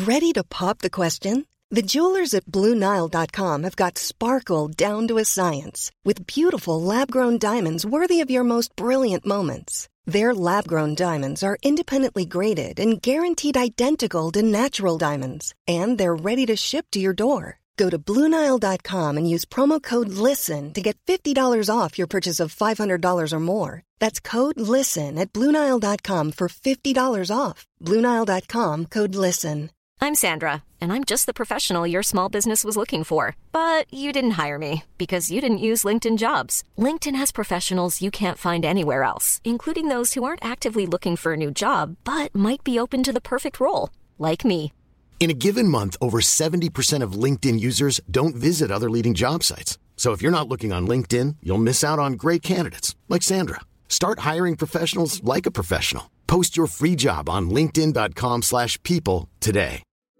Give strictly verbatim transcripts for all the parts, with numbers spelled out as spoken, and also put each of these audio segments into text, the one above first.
Ready to pop the question? The jewelers at Blue Nile dot com have got sparkle down to a science with beautiful lab-grown diamonds worthy of your most brilliant moments. Their lab-grown diamonds are independently graded and guaranteed identical to natural diamonds, and they're ready to ship to your door. Go to Blue Nile dot com and use promo code LISTEN to get fifty dollars off your purchase of five hundred dollars or more. That's code LISTEN at Blue Nile dot com for fifty dollars off. Blue Nile dot com, code LISTEN. I'm Sandra, and I'm just the professional your small business was looking for. But you didn't hire me because you didn't use LinkedIn Jobs. LinkedIn has professionals you can't find anywhere else, including those who aren't actively looking for a new job, but might be open to the perfect role, like me. In a given month, over seventy percent of LinkedIn users don't visit other leading job sites. So if you're not looking on LinkedIn, you'll miss out on great candidates like Sandra. Start hiring professionals like a professional. Post your free job on linkedin dot com slash people today.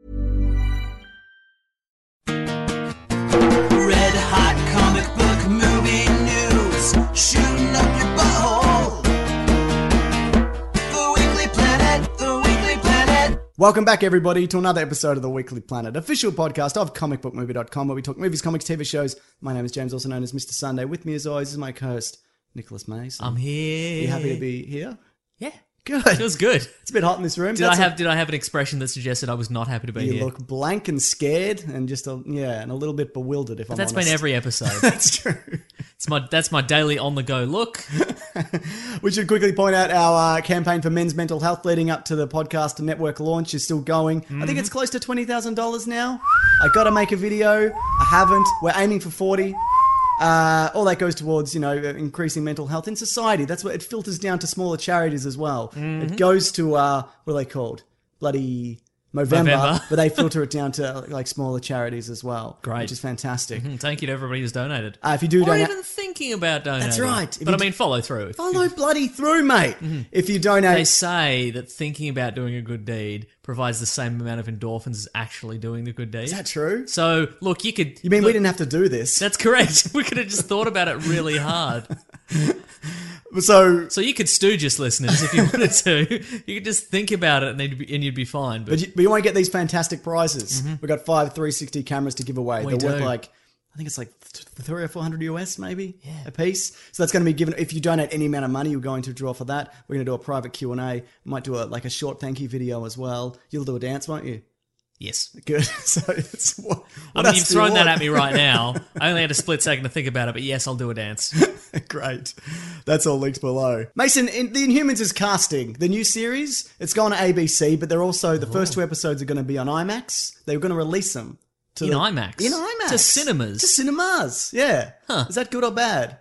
Red hot comic book movie news, shooting up your butthole. The Weekly Planet, The Weekly Planet. Welcome back, everybody, to another episode of The Weekly Planet, official podcast of comic book movie dot com, where we talk movies, comics, T V shows. My name is James, also known as Mister Sunday. With me, as always, is my co-host, Nicholas Mason. I'm here. Are you happy to be here? Yeah. Good. Feels good. It's a bit hot in this room. Did That's I have a, Did I have an expression that suggested I was not happy to be you here? look blank and scared and just, a, yeah, and a little bit bewildered, if But I'm that's honest. been every episode. That's true. It's my That's my daily on-the-go look. We should quickly point out our uh, campaign for men's mental health leading up to the podcast network launch is still going. Mm-hmm. I think it's close to twenty thousand dollars now. I got to make a video. I haven't. We're aiming for forty. Uh, all that goes towards, you know, increasing mental health in society. That's what it filters down to smaller charities as well. Mm-hmm. It goes to, uh, what are they called? Bloody Movember, Movember. but they filter it down to like smaller charities as well. Great. Which is fantastic. Mm, Thank you to everybody who's donated. Uh, if you do or donate, even thinking about donating. That's right. If But you I mean, follow through. If- follow bloody through, mate. Mm-hmm. If you donate, They say that thinking about doing a good deed provides the same amount of endorphins as actually doing the good deed. is that true? So, look, you could... You mean look, we didn't have to do this? That's correct. We could have just thought about it really hard. So, So you could stooge us, listeners, if you wanted to. You could just think about it and, they'd be, and you'd be fine. But, but you, but you won't get these fantastic prizes. We've got five three sixty cameras to give away. We They're worth do. like, I think it's like th- three or four hundred U S maybe a piece. So that's going to be given. If you donate any amount of money, you're going to draw for that. We're going to do a private Q and A. We might do a like a short thank you video as well. You'll do a dance, won't you? yes. Good. So it's what, I what mean, else you've do you thrown that want? at me right now. I only had a split second to think about it, but yes, I'll do a dance. Great. That's all linked below. Mason, in, The Inhumans is casting the new series. It's gone to A B C, but they're also, the first two episodes are going to be on IMAX. They were going to release them. To In the, IMAX? In IMAX. To cinemas? To cinemas, yeah. Huh. Is that good or bad?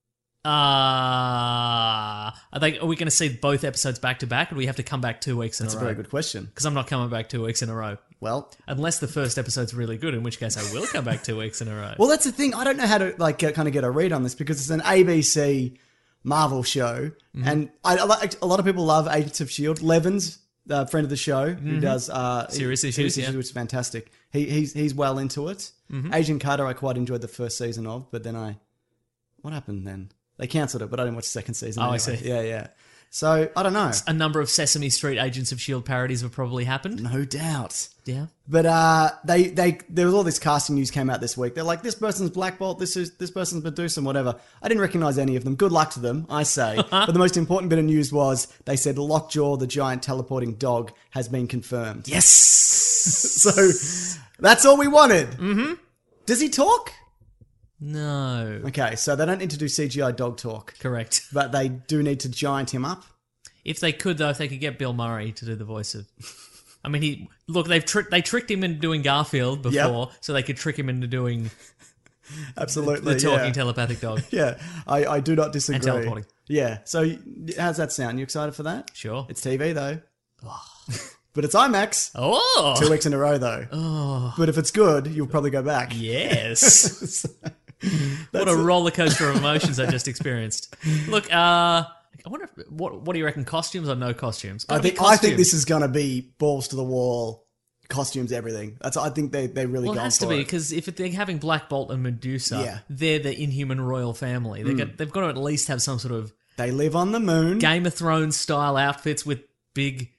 Uh, are, they, are we going to see both episodes back to back, or do we have to come back two weeks in That's a a row? very good question. Because I'm not coming back two weeks in a row. Well, Unless the first episode's really good, in which case I will come back two weeks in a row. well, that's the thing. I don't know how to like get, kind of get a read on this because it's an A B C Marvel show, Mm-hmm. and I, I like- a lot of people love Agents of Shield. Levens, a friend of the show, who does uh, Serious Issues, yeah. which is fantastic. He he's he's well into it. Mm-hmm. Agent Carter, I quite enjoyed the first season of, but then I, what happened then? They cancelled it, but I didn't watch the second season. Oh, I anyway. see. Yeah, yeah. So I don't know. A number of Sesame Street Agents of S H I E L D parodies have probably happened. No doubt. Yeah. But uh, they they there was all this casting news came out this week. They're like, this person's Black Bolt, this is this person's Medusa, and whatever. I didn't recognize any of them. Good luck to them, I say. But the most important bit of news was they said Lockjaw, the giant teleporting dog, has been confirmed. Yes! So that's all we wanted. Mm-hmm. Does he talk? No. Okay, so they don't need to do C G I dog talk, Correct. but they do need to giant him up. If they could, though, if they could get Bill Murray to do the voice of... I mean, he look, they've tricked they tricked him into doing Garfield before, so they could trick him into doing Absolutely, the talking yeah. telepathic dog. Yeah, I, I do not disagree. And teleporting. Yeah, so how's that sound? You excited for that? Sure. It's T V though. But it's IMAX. Oh! Two weeks in a row though. Oh. But if it's good, you'll probably go back. Yes. What a roller coaster of emotions I just experienced. Look, uh, I wonder if, what what do you reckon? Costumes or no costumes? I Gotta be think I think costumes. this is gonna be balls to the wall, costumes, everything. That's I think they they really Well, it gone has to for be it. because if they're having Black Bolt and Medusa, Yeah. they're the Inhuman royal family. They got they've got to at least have some sort of They live on the moon. Game of Thrones style outfits with big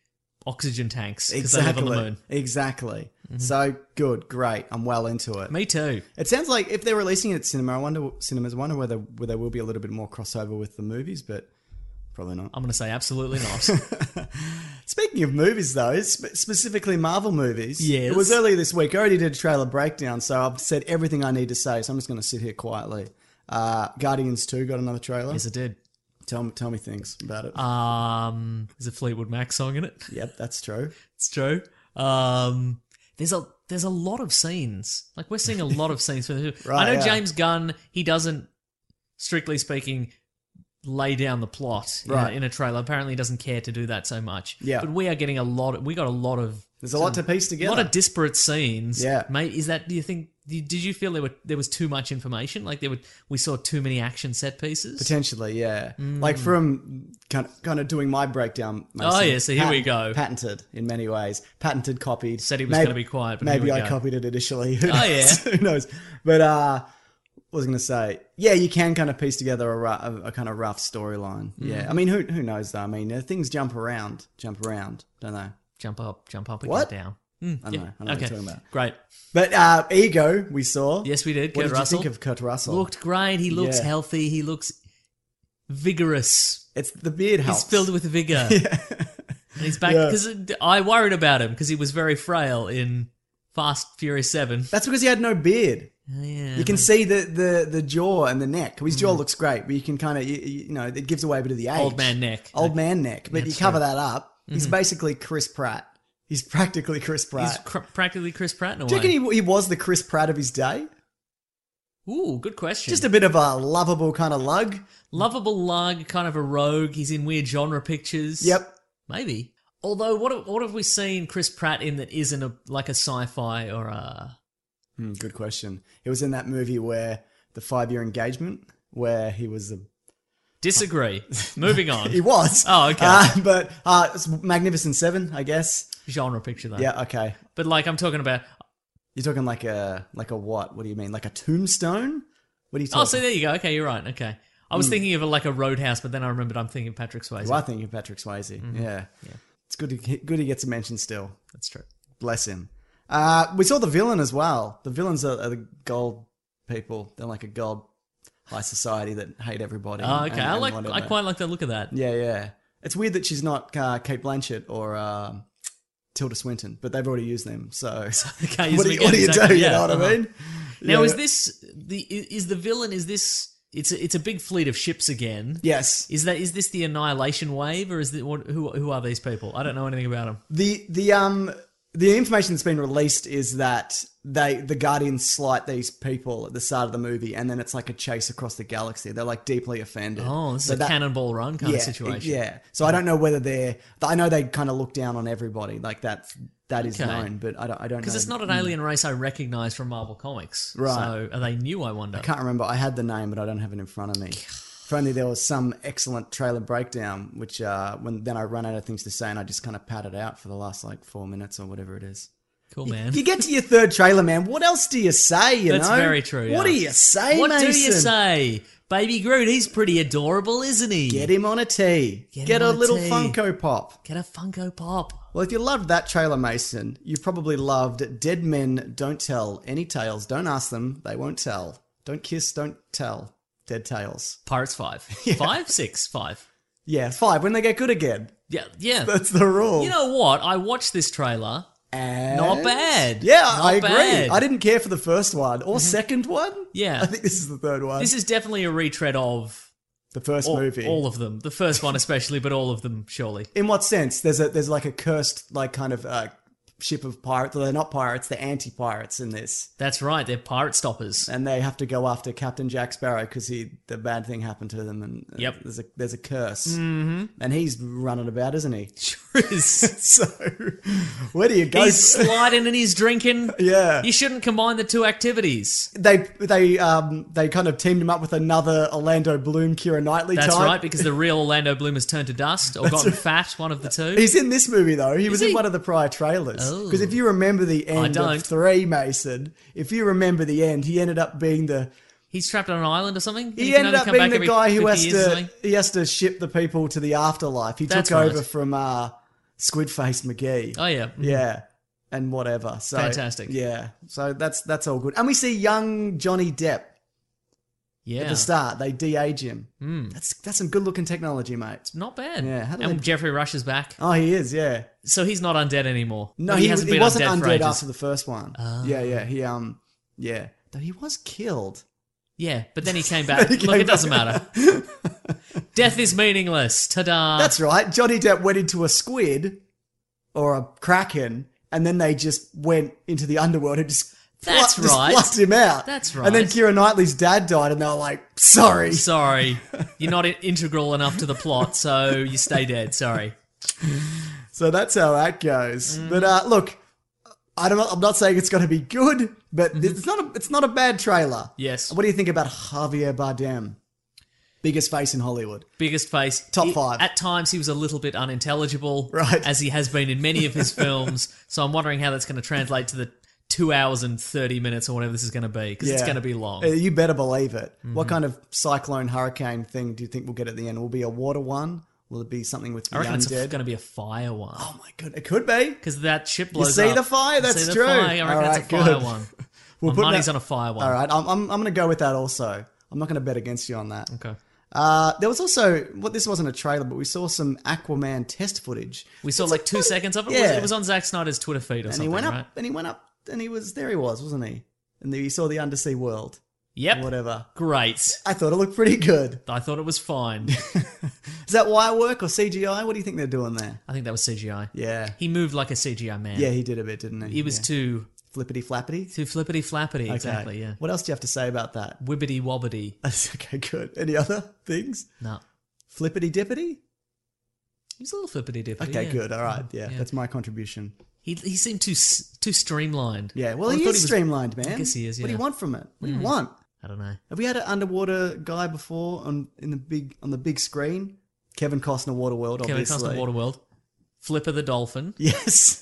oxygen tanks because they live on the moon. Exactly. So good, great. I'm well into it. Me too. It sounds like if they're releasing it at cinema, I wonder cinemas. I wonder whether whether there will be a little bit more crossover with the movies, but probably not. I'm going to say absolutely not. Speaking of movies, though, sp- specifically Marvel movies, Yes. it was earlier this week. I already did a trailer breakdown, so I've said everything I need to say. So I'm just going to sit here quietly. Uh, Guardians two got another trailer. Yes, it did. Tell me, tell me things about it. Um, there's a Fleetwood Mac song in it. Yep, that's true. It's true. Um, there's a there's a lot of scenes. Like we're seeing a lot of scenes. For the, Right, I know yeah. James Gunn. He doesn't, strictly speaking, lay down the plot in, Right. a, in a trailer. Apparently, he doesn't care to do that so much. Yeah. But we are getting a lot. Of, we got a lot of. There's a lot to piece A together. lot of disparate scenes. Yeah. Mate, is that? Do you think? Did you feel there were there was too much information? Like there were, we saw too many action set pieces. Potentially, yeah. Mm. Like from kind of, kind of doing my breakdown. Mason, Oh, yeah, so here we go. Patented in many ways. Patented, copied. Said he was gonna be quiet, but maybe here we I go. copied it initially. Who Oh, knows? Who knows? But uh, what was I going to say? Yeah, you can kind of piece together a, ru- a, a kind of rough storyline. Mm. Yeah, I mean, who who knows though? I mean, uh, things jump around, jump around, don't they? Jump up, jump up, and What? get down. I don't Yeah. know. I don't know what Okay. you're talking about. Great. But uh, Ego, we saw. Yes, we did. What Kurt did Russell. you think of Kurt Russell? Looked great. He looks Yeah. healthy. He looks vigorous. It's the beard helps. He's filled with vigor. And he's back Yeah. because I worried about him because he was very frail in Fast Furious Seven. That's because he had no beard. Oh, yeah, You can but- see the, the, the jaw and the neck. His jaw looks great, but you can kind of, you, you know, it gives away a bit of the age. Mm. Old man neck. Old man neck. But you That's cover true. Mm-hmm. that up. He's basically Chris Pratt. He's practically Chris Pratt. He's cr- practically Chris Pratt in a Do you way. reckon he, he was the Chris Pratt of his day? Ooh, good question. Just a bit of a lovable kind of lug. Lovable lug, kind of a rogue. He's in weird genre pictures. Yep. Maybe. Although, what have- what have we seen Chris Pratt in that isn't a like a sci-fi or a... Hmm, good question. He was in that movie where the five-year engagement, where he was the... Disagree. Moving on. He was. Oh, okay. Uh, but uh, it's Magnificent Seven, I guess. Genre picture, though. Yeah, okay. But, like, I'm talking about... You're talking like a like a what? What do you mean? Like a tombstone? What are you talking? Oh, so there you go. Okay, you're right. Okay. I was thinking of it like a Roadhouse, but then I remembered I'm thinking Patrick Swayze. You are thinking Patrick Swayze. Mm-hmm. Yeah. yeah. It's good. He, good he gets a mention still. That's true. Bless him. Uh, we saw the villain as well. The villains are, are the gold people. They're like a gold high society that hate everybody. Oh, okay. and- I and like. whatever. I quite like the look of that. Yeah, yeah. It's weird that she's not uh, Kate Blanchett or um Tilda Swinton, but they've already used them. So can't use what do them you, what do again, you do? exactly. You Yeah, know what uh-huh. I mean? Now, Yeah. is this the is the villain? Is this? It's a, it's a big fleet of ships again. Yes. Is that is this the Annihilation Wave, or is it what, who who are these people? I don't know anything about them. The the um the information that's been released is that they the Guardians slight these people at the start of the movie, and then it's like a chase across the galaxy. They're like deeply offended. Oh, this is So a that- Cannonball Run kind yeah, of situation. Yeah. So I don't know whether they're. I know they kind of look down on everybody. Like that's that is Okay. known, but I don't. I don't know. Because it's not an alien race I recognise from Marvel Comics. Right. So are they new? I wonder. I can't remember. I had the name, but I don't have it in front of me. If only there was some excellent trailer breakdown, which uh, when then I run out of things to say, and I just kind of pat it out for the last like four minutes or whatever it is. Cool, man. You get to your third trailer, man. What else do you say? You That's know, very true. What yeah. do you say, What Mason? do you say? Baby Groot, he's pretty adorable, isn't he? Get him on a tee. Get Get, him a on a little tee. Funko Pop. Get a Funko Pop. Well, if you loved that trailer, Mason, you probably loved Dead Men Don't Tell Any Tales. Don't ask them; they won't tell. Don't kiss, don't tell. Dead Tales. Pirates five. Five? Six? Five. Yeah, five when they get good again. Yeah, yeah. That's the rule. You know what? I watched this trailer. And- Not bad. Yeah, Not I agree. bad. I didn't care for the first one or second one. Yeah. I think this is the third one. This is definitely a retread of the first all, movie. all of them. The first one especially, but all of them surely. In what sense? There's a there's like a cursed like kind of uh, ship of pirates. Well, they're not pirates. They're anti-pirates in this, That's right. They're pirate stoppers. and they have to go after Captain Jack Sparrow because he the bad thing happened to them, and uh, Yep. there's a there's a curse, mm-hmm. and he's running about, isn't he? Sure is. So where do you go? He's sliding and he's drinking. Yeah. You shouldn't combine the two activities. They they um they kind of teamed him up with another Orlando Bloom, Keira Knightley That's type. right, because the real Orlando Bloom has turned to dust or gotten fat, one of the two. He's in this movie though. He was he? in one of the prior trailers. Oh. Because if you remember the end don't. of three, Mason, if you remember the end, he ended up being the He's trapped on an island or something? he can ended only up come being back the every guy who fifty has years or to something? he has to ship the people to the afterlife. He That's took right. over from uh Squid-faced McGee. Oh, yeah. Mhm. Yeah. And whatever. So Fantastic. Yeah. So that's that's all good. And we see young Johnny Depp Yeah. at the start. They de-age him. Mm. That's that's some good-looking technology, mate. Not bad. Yeah, how do And they- Jeffrey Rush is back. Oh, he is, yeah. So he's not undead anymore. No, But he, hasn't he been wasn't undead for undead ages. after the first one. Yeah, yeah. He um yeah. Though he was killed. Yeah, but then he came back. He Look, came it doesn't matter. Death is meaningless. Ta-da. That's right. Johnny Depp went into a squid or a kraken, and then they just went into the underworld and just That's flu- just right. flushed him out. That's And then right. Keira Knightley's dad died, and they were like, "Sorry." Sorry. You're not in- integral enough to the plot, so you stay dead. Sorry. So that's how that goes. Mm. But uh, look, I don't. I'm not saying it's going to be good, but Mm-hmm. it's not. A, it's not a bad trailer. Yes. What do you think about Javier Bardem? Biggest face in Hollywood. Biggest face. Top He- five. At times, he was a little bit unintelligible. Right. As he has been in many of his films. So I'm wondering how that's going to translate to the two hours and thirty minutes or whatever this is going to be, because it's Yeah. going to be long. Uh, You better believe it. Mm-hmm. What kind of cyclone hurricane thing do you think we'll get at the end? Will it be a water one? Will it be something with the I reckon it's undead? going to be a fire one. Oh my god, it could be. Because that ship You blows see up. the fire? You That's see the true. Fire. I reckon All it's right, a fire good. one. We'll My put money's that- on a fire one. All right, I'm, I'm, I'm going to go with that also. I'm not going to bet against you on that. Okay. Uh, there was also, what this wasn't a trailer, but we saw some Aquaman test footage. We saw like two seconds of it. Yeah. It was, it was on Zack Snyder's Twitter feed or And something, he went up, right? and he went up, and he was, there he was, wasn't he? And then he saw the undersea world. Yep. Whatever. Great. I thought it looked pretty good. I thought it was fine. Is that wire work or C G I? What do you think they're doing there? I think that was C G I. Yeah. He moved like a C G I man. Yeah, he did a bit, didn't he? He was yeah. too Flippity flappity? too flippity flappity. Okay. Exactly. Yeah. What else do you have to say about that? Wibbity wobbity. Okay, good. Any other things? No. Flippity dippity? He's a little flippity dippity. Okay, yeah. good. All right. Yeah, Yeah. that's my contribution. He he seemed too s- too streamlined. Yeah, well, I he thought is was- streamlined, man. I guess he is. Yeah. What do you want from it? What do you want? I don't know. Have we had an underwater guy before on in the big on the big screen? Kevin Costner, Waterworld, Kevin obviously. Costner, Waterworld. Flipper the dolphin. Yes.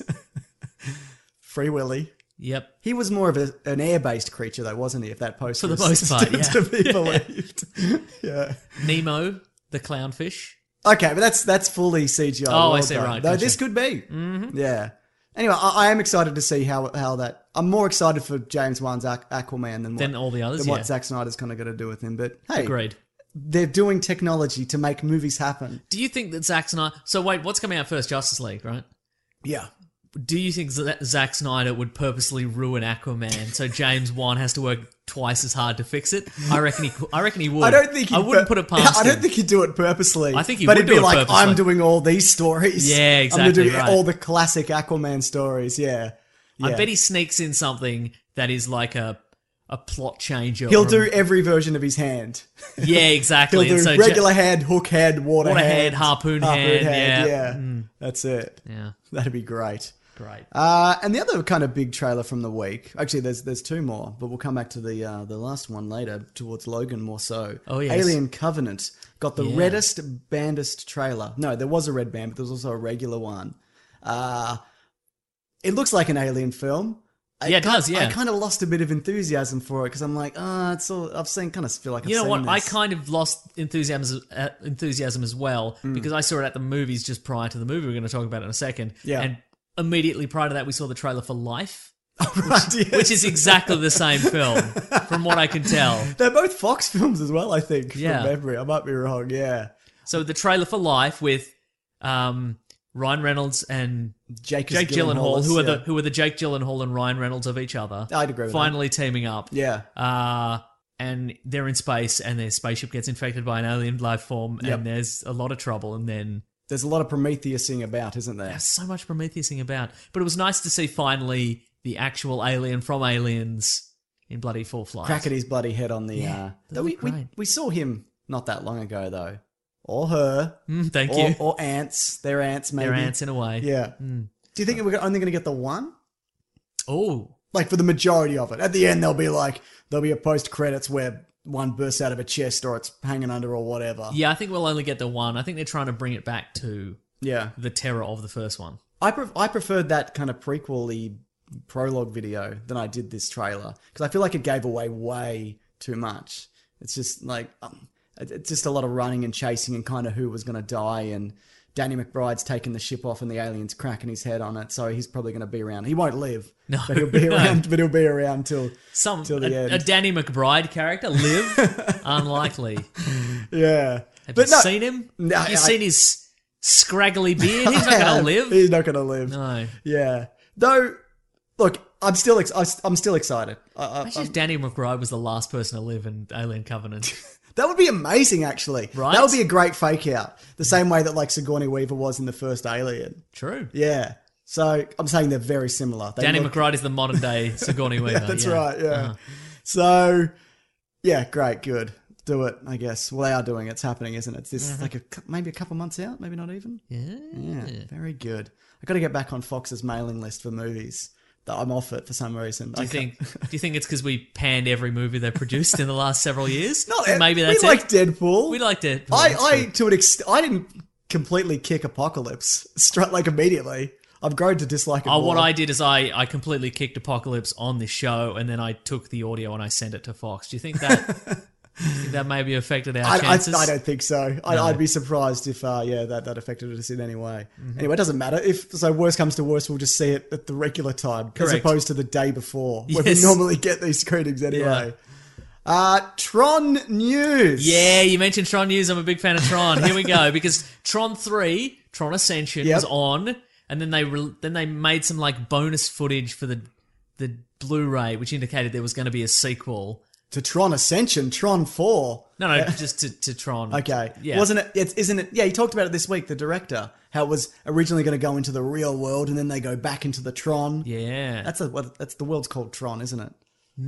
Free Willy. Yep. He was more of a, an air-based creature, though, wasn't he? If that poster For the is most part, to, yeah. to be believed. yeah. Nemo the clownfish. Okay, but that's that's fully C G I. Oh, I world, see, though. right, Though gotcha. this could be. Mm-hmm. Yeah. Anyway, I, I am excited to see how how that. I'm more excited for James Wan's Aqu- Aquaman than what, Than all the others, than what yeah. Zack Snyder's kind of going to do with him. But hey, Agreed. they're doing technology to make movies happen. Do you think that Zack Snyder... So wait, what's coming out first? Justice League, right? Yeah. Do you think Z- Zack Snyder would purposely ruin Aquaman so James Wan has to work twice as hard to fix it? I reckon he. cou- I reckon he would. I don't think he'd I wouldn't pur- put it past I don't him. think he'd do it purposely. I think he but would it'd be do it like purposely. I'm doing all these stories. Yeah, I'm exactly, doing right. all the classic Aquaman stories. Yeah. I Yeah. bet he sneaks in something that is like a a plot changer. He'll or a- do every version of his hand. Yeah, He'll exactly. do And so regular Ja- hand, hook hand, water, Water hand, hand, harpoon hand, yeah. Yeah, Mm. that's it. yeah, That'd be great. great. Uh, and the other kind of big trailer from the week, actually, there's there's two more, but we'll come back to the uh, the last one later, towards Logan more so. Oh, yes. Alien Covenant got the Yeah. reddest, bandest trailer. No, there was a red band, but there was also a regular one. Uh, it looks like an Alien film. I Yeah, it kind- does, yeah. I kind of lost a bit of enthusiasm for it because I'm like, ah, it's all. I've seen, kind of feel like I've You know seen what? I this. kind of lost enthusiasm uh, enthusiasm as well Mm. because I saw it at the movies just prior to the movie. We're going to talk about it in a second. Yeah. And immediately prior to that, we saw the trailer for Life, Right, yes. which is exactly the same film, from what I can tell. They're both Fox films as well, I think. Yeah. From memory, I might be wrong. Yeah, So the trailer for Life with um, Ryan Reynolds and Jake, Jake Gyllenhaal, who are yeah. the who are the Jake Gyllenhaal and Ryan Reynolds of each other. I'd agree with finally teaming up. Yeah. Uh, and they're in space, and their spaceship gets infected by an alien life form, Yep. and there's a lot of trouble, and then There's a lot of Prometheusing about, isn't there? there's so much Prometheusing about. But it was nice to see finally the actual alien from Aliens in bloody full flight. Cracking his bloody head on the. Yeah, uh, that though we, looked we great. we saw him not that long ago though, or her, Mm, thank or, you. or ants. They're ants, maybe. They're ants in a way. Yeah. Do you think we're only going to get the one? Oh, Like for the majority of it. At the end, there'll be like there'll be a post credits where one bursts out of a chest or it's hanging under or whatever. yeah. I think we'll only get the one. I think they're trying to bring it back to Yeah. the terror of the first one. I pref- I preferred that kind of prequel-y prologue video than I did this trailer because I feel like it gave away way too much. It's just like um, it- it's just a lot of running and chasing and kind of who was going to die and Danny McBride's taken the ship off and the alien's cracking his head on it, so he's probably going to be around. He won't live, No, but he'll be no. around. But he'll be around till Some till the a, end. a Danny McBride character live? Unlikely. yeah. Have but you no, seen him? No, Have you I- seen his scraggly beard? He's not I going to have. live. He's not going to live. No. Yeah. Though, look, I'm still ex- I'm still excited. I, I, Imagine if Danny McBride was the last person to live in Alien Covenant. That would be amazing, actually. Right? That would be a great fake out. The same way that like Sigourney Weaver was in the first Alien. True. Yeah. So I'm saying they're very similar. They Danny look- McBride is the modern day Sigourney Weaver. Yeah, that's right. Yeah. Uh-huh. So, yeah, great, good. Do it, I guess. Well, they are doing it. It's happening, isn't it? It's this Mm-hmm. like a cou- maybe a couple months out, maybe not even. Yeah. Yeah, very good. I got to get back on Fox's mailing list for movies. I'm off it for some reason. Do you think? Do you think it's because we panned every movie they produced in the last several years? Not Maybe that's we it. like Deadpool. We liked it. I, I to an extent, I didn't completely kick Apocalypse straight like immediately. I've grown to dislike it Oh, more. what I did is I, I completely kicked Apocalypse on this show, and then I took the audio and I sent it to Fox. Do you think that? do you think that maybe affected our I, I, chances? I don't think so. I, No. I'd be surprised if, uh, yeah, that, that affected us in any way. Mm-hmm. Anyway, it doesn't matter. If so, worst comes to worst, we'll just see it at the regular time as Correct. opposed to the day before, where Yes. we normally get these screenings anyway. Uh, Tron news. Yeah, you mentioned Tron news. I'm a big fan of Tron. Here we go, because Tron three, Tron Ascension, Yep. was on, and then they re- then they made some like bonus footage for the the Blu-ray, which indicated there was going to be a sequel. To Tron Ascension, Tron four. No, no, just to, to Tron. Okay. Yeah. Wasn't it? It's, isn't it? Yeah, he talked about it this week. The director, how it was originally going to go into the real world, and then they go back into the Tron. Yeah. That's a what? That's the world's called Tron, isn't it?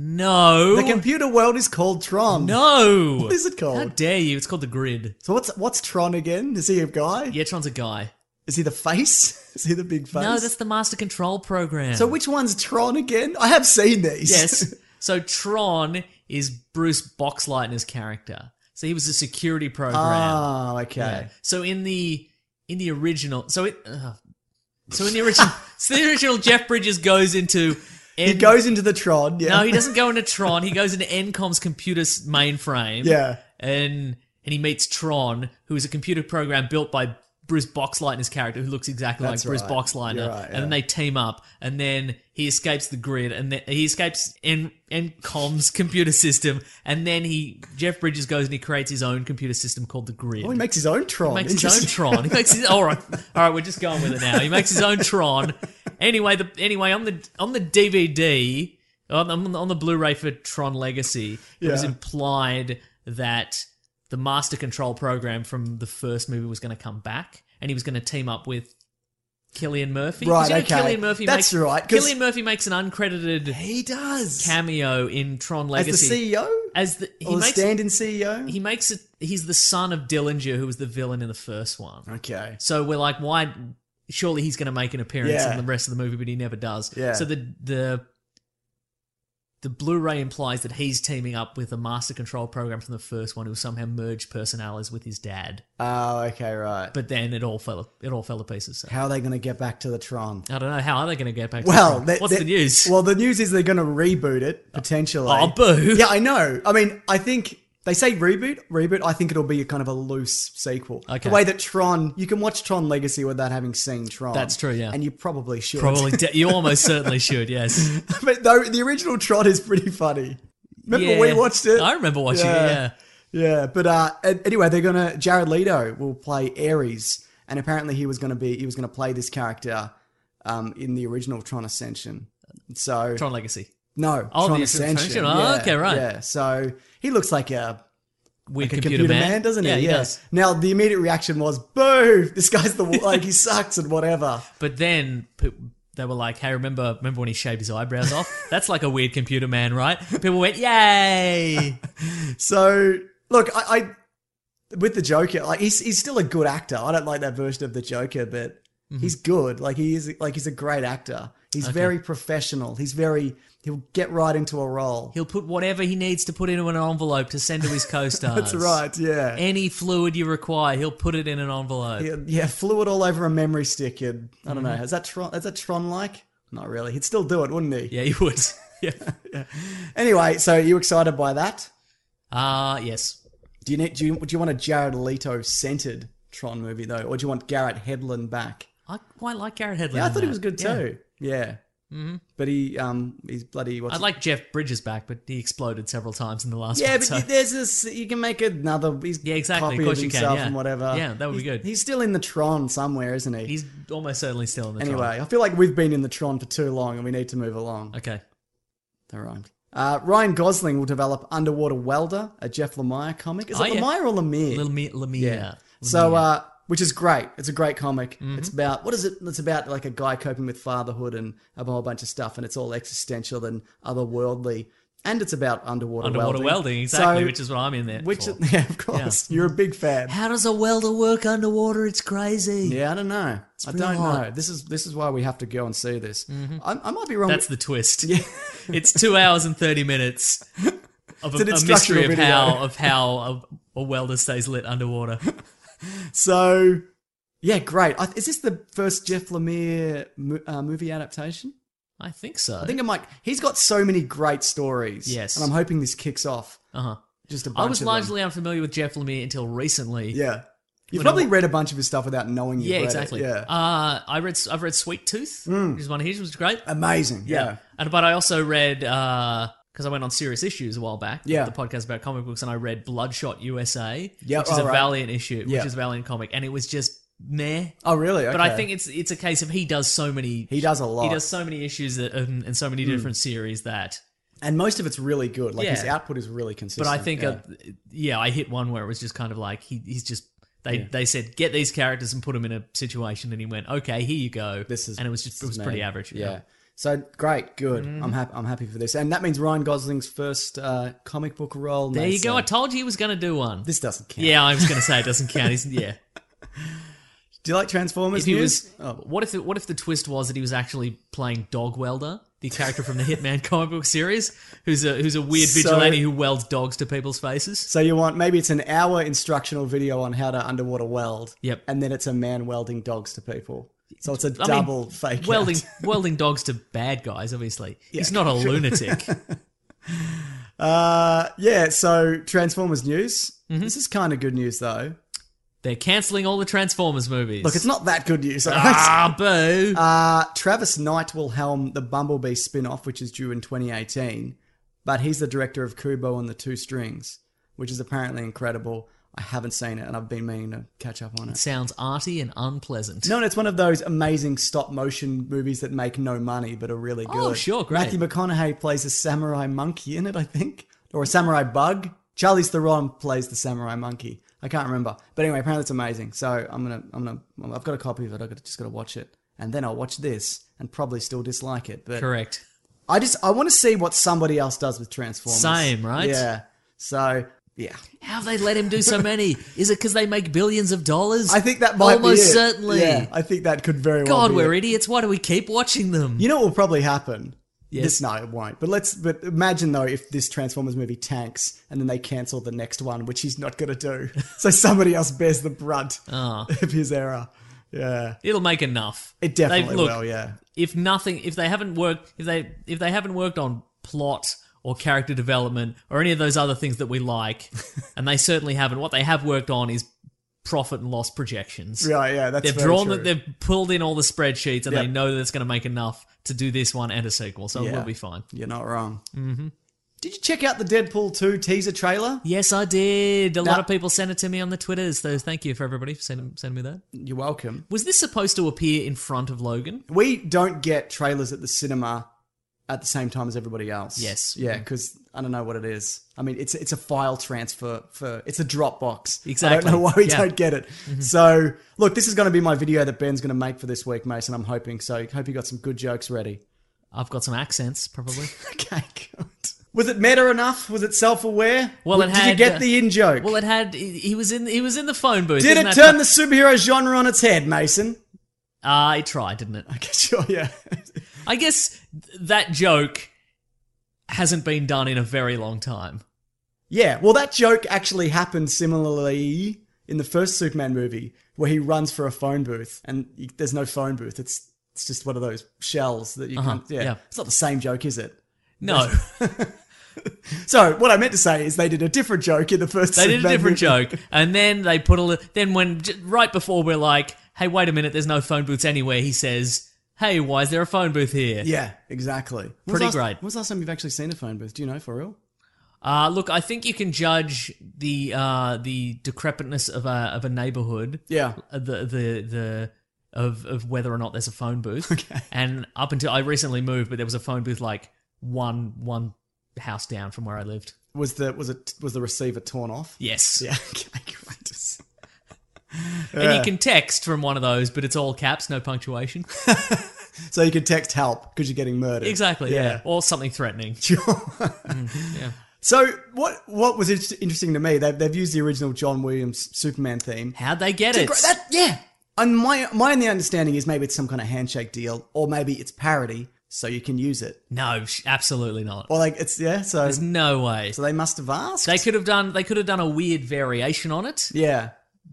no. The computer world is called Tron. No. What is it called? How dare you? It's called the Grid. So what's what's Tron again? Is he a guy? Yeah, Tron's a guy. Is he the face? Is he the big face? No, that's the Master Control program. So which one's Tron again? I have seen these. Yes. So Tron is Bruce Boxleitner's character. So he was a security program. Oh, okay. Yeah. So in the in the original, so it, uh, so in the original, so the original Jeff Bridges goes into. He N- goes into the Tron. Yeah. No, he doesn't go into Tron. He goes into N COM's computer s- mainframe. Yeah. And and he meets Tron, who is a computer program built by Bruce Boxleitner's character, who looks exactly That's like Bruce right. Boxleitner. You're right, And yeah. then they team up, and then he escapes the grid, and then he escapes N NCOM's computer system, and then he Jeff Bridges goes and he creates his own computer system called the Grid. Oh, he makes his own Tron. He makes his own Interesting. Tron. He makes his all right. All right, we're just going with it now. He makes his own Tron. Anyway, the anyway on the on the D V D on, on, on the Blu-ray for Tron Legacy, it was Yeah. implied that the Master Control program from the first movie was going to come back, and he was going to team up with Cillian Murphy. 'Cause Right, you know okay. Cillian Murphy That's makes, right, 'cause- Cillian Murphy makes an uncredited He does. cameo in Tron As Legacy the C E O? As the he Or the makes stand-in C E O? he makes it. He's the son of Dillinger, who was the villain in the first one. Okay. So we're like, why? Surely he's going to make an appearance Yeah. in the rest of the movie, but he never does. Yeah. So the the the Blu-ray implies that he's teaming up with a Master Control program from the first one, who somehow merged personalities with his dad. Oh, okay, right. But then it all fell. It all fell to pieces. So. How are they going to get back to the Tron? I don't know. How are they going to get back? To Well, the they- what's they- the news? Well, the news is they're going to reboot it, potentially. Oh, boo. Yeah, I know. I mean, I think they say reboot. Reboot. I think it'll be a kind of a loose sequel. Okay. The way that Tron, you can watch Tron Legacy without having seen Tron. That's true, yeah. And you probably should. Probably. De- you almost certainly should. Yes. But though the original Tron is pretty funny. Remember Yeah. we watched it? I remember watching it. Yeah. Yeah, but uh, an- anyway, they're gonna. Jared Leto will play Ares, and apparently he was gonna be he was gonna play this character um, in the original Tron Ascension. So Tron Legacy. no, Oh, Tron the Ascension. Ascension. Oh, okay, right. Yeah, so he looks like a Weird like a computer, man. doesn't he? Yeah, he does. Now the immediate reaction was, "Boo! This guy's the like he sucks and whatever." But then pe- they were like, "Hey, remember, remember when he shaved his eyebrows off? That's like a weird computer man, right?" People went, "Yay!" So look, I, I with the Joker, like he's he's still a good actor. I don't like that version of the Joker, but he's good. Like he is, like he's a great actor. He's Okay. very professional. He's very he'll get right into a role. He'll put whatever he needs to put into an envelope to send to his co-stars. That's right. Yeah. Any fluid you require, he'll put it in an envelope. yeah, yeah, fluid all over a memory stick. And I don't know. Mm-hmm. Is that Tron? Is that Tron like? Not really. He'd still do it, wouldn't he? Yeah, you would. yeah. Anyway, so are you excited by that? Ah, yes. Do you need? Do you, do you want a Jared Leto centered Tron movie though, or do you want Garrett Hedlund back? I quite like Garrett Hedlund. Yeah, I in thought he that. was good Yeah. too. Yeah. Mm-hmm. But he, um, he's bloody. What's I'd it- like Jeff Bridges back, but he exploded several times in the last Yeah, one. but so- you- there's this. You can make another. He's Yeah, exactly. Copy Of course of you can, himself yeah. and whatever. Yeah, that would be He's- good. He's still in the Tron somewhere, isn't he? He's almost certainly still in the anyway, trial. I feel like we've been in the Tron for too long, and we need to move along. Okay. That rhymed. Uh, Ryan Gosling will develop Underwater Welder, a Jeff Lemire comic. Is Oh, it yeah. Lemire or Lemire? Little me, Lemire. Yeah. So, uh, which is great. It's a great comic. It's about, what is it? It's about like a guy coping with fatherhood and a whole bunch of stuff, and it's all existential and otherworldly. And it's about underwater, Underwater welding. welding, exactly, So- which is what I'm in there Which, for. yeah, of course. You're a big fan. How does a welder work underwater? It's crazy. Yeah, I don't know. I real don't hot. know. This is this is why we have to go and see this. I, I might be wrong. That's the twist. It's two hours and thirty minutes of a, It's an a mystery instructional of video. how of how a, a welder stays lit underwater. So, yeah, great. I, is this the first Jeff Lemire mo- uh, movie adaptation? I think so. I think it might. He's got so many great stories. Yes. and I'm hoping this kicks off. Uh huh. Just a bunch I was of largely unfamiliar with Jeff Lemire until recently. them. Yeah, you've When probably I- read a bunch of his stuff without knowing you. Yeah, exactly. Yeah, Uh, I read I've read Sweet Tooth, which is one of his, which was great. amazing. Yeah. And but I also read because I went on Serious Issues a while back. Yeah. The podcast about comic books, and I read Bloodshot U S A, Yeah, which is oh, a right. Valiant issue, Yeah. which is a Valiant comic, and it was just meh. Oh, really? Okay. But I think it's it's a case of he does so many. He does a lot. He does so many issues that, um, and so many different series that. and most of it's really good. Like his Yeah. output is really consistent. But I think, yeah. uh, yeah, I hit one where it was just kind of like he he's just. They, they said get these characters and put them in a situation, and he went, okay, here you go. This is and it was just this it was is pretty me. average. Yeah. So great, good. Mm-hmm. I'm happy. I'm happy for this, and that means Ryan Gosling's first uh, comic book role. There you Mason. go. I told you he was going to do one. This doesn't count. Yeah, I was going to say it doesn't count. He's, yeah. Do you like Transformers? If he news? was, Oh. what if the, what if the twist was that he was actually playing Dog Welder, the character from the Hitman comic book series, who's a who's a weird So- vigilante who welds dogs to people's faces? So you want maybe it's an hour instructional video on how to underwater weld. Yep. And then it's a man welding dogs to people. So it's a I mean, double fake out. welding welding dogs to bad guys. Obviously, he's not a lunatic. Uh, yeah. So Transformers news. Mm-hmm. This is kind of good news though. They're cancelling all the Transformers movies. Look, it's not that good news. alright? ah boo. Uh, Travis Knight will helm the Bumblebee spin-off, which is due in twenty eighteen. But he's the director of Kubo and the Two Strings, which is apparently incredible. I haven't seen it, and I've been meaning to catch up on it. Sounds arty and unpleasant. No, and it's one of those amazing stop-motion movies that make no money but are really good. Oh, sure, great. Matthew McConaughey plays a samurai monkey in it, I think. Or a samurai bug. Charlize Theron plays the samurai monkey. I can't remember. But anyway, apparently it's amazing. So I'm gonna, I'm gonna, I've got a copy of it. I've got- just got to watch it. And then I'll watch this and probably still dislike it. But Correct. I just, I want to see what somebody else does with Transformers. Same, right? Yeah. So, yeah. How have they let him do so many? Is it because they make billions of dollars? I think that might almost be it. certainly. Yeah, I think that could very well God, be we're it. idiots. Why do we keep watching them? You know what will probably happen? Yes. This, no, it won't. But let's. But imagine though if this Transformers movie tanks and then they cancel the next one, which he's not going to do. So somebody else bears the brunt Oh. of his error. Yeah, It'll make enough. it definitely They- look, will. Yeah, If nothing, if they haven't worked, if they if they haven't worked on plot or character development or any of those other things that we like, and they certainly haven't. What they have worked on is profit and loss projections. right. Yeah, that's They've very drawn true. that they've pulled in all the spreadsheets and Yep. they know that it's going to make enough to do this one and a sequel, so it Yeah. will be fine. You're not wrong. Mm-hmm. Did you check out the Deadpool two teaser trailer? Yes, I did. A Now- lot of people sent it to me on the Twitters, so thank you for everybody for sending, sending me that. You're welcome. Was this supposed to appear in front of Logan? We don't get trailers at the cinema at the same time as everybody else. Yes. Yeah, because I don't know what it is. I mean, it's it's a file transfer for it's a Dropbox. I Exactly. don't know why we Yeah. don't get it. So look, this is going to be my video that Ben's going to make for this week, Mason. I'm hoping. So hope you got some good jokes ready. I've got some accents, probably. Okay, good. Was it meta enough? Was it self-aware? Well, it Did had, you get uh, the in joke? Well, it had. He he was in. He was in the phone booth. Did Isn't it that turn fu- the superhero genre on its head, Mason? Ah, it tried, didn't it? Okay, sure, yeah. I guess that joke hasn't been done in a very long time. Yeah, well, that joke actually happened similarly in the first Superman movie, where he runs for a phone booth, and you, there's no phone booth. It's it's just one of those shells that you Uh-huh, can't. Yeah. yeah. It's not the same joke, is it? No, So what I meant to say is they did a different joke in the first. They did a Superman different movie. joke, and then they put a li- then when j- right before we're like, hey, wait a minute, there's no phone booths anywhere. He says, hey, why is there a phone booth here? Yeah, exactly. When was Pretty last- great. When was the last time you've actually seen a phone booth? Do you know for real? Uh, look, I think you can judge the uh, the decrepitness of a of a neighborhood. Yeah. Uh, The the the of of whether or not there's a phone booth. Okay. And up until I recently moved, but there was a phone booth like one one house down from where I lived. Was the was it was the receiver torn off? Yes. Yeah. Okay, great. And you can text from one of those, but it's all caps, no punctuation. So you can text help because you're getting murdered. Exactly. Yeah. Or something threatening. Sure. Yeah. So what what was it- interesting to me? They've they've used the original John Williams Superman theme. How'd they get To it? gr- That, yeah. And my my only understanding is maybe it's some kind of handshake deal, or maybe it's parody, so you can use it. No, sh- absolutely not. Or like it's yeah. So There's no way. so they must have asked. They could have done. They could have done a weird variation on it, yeah.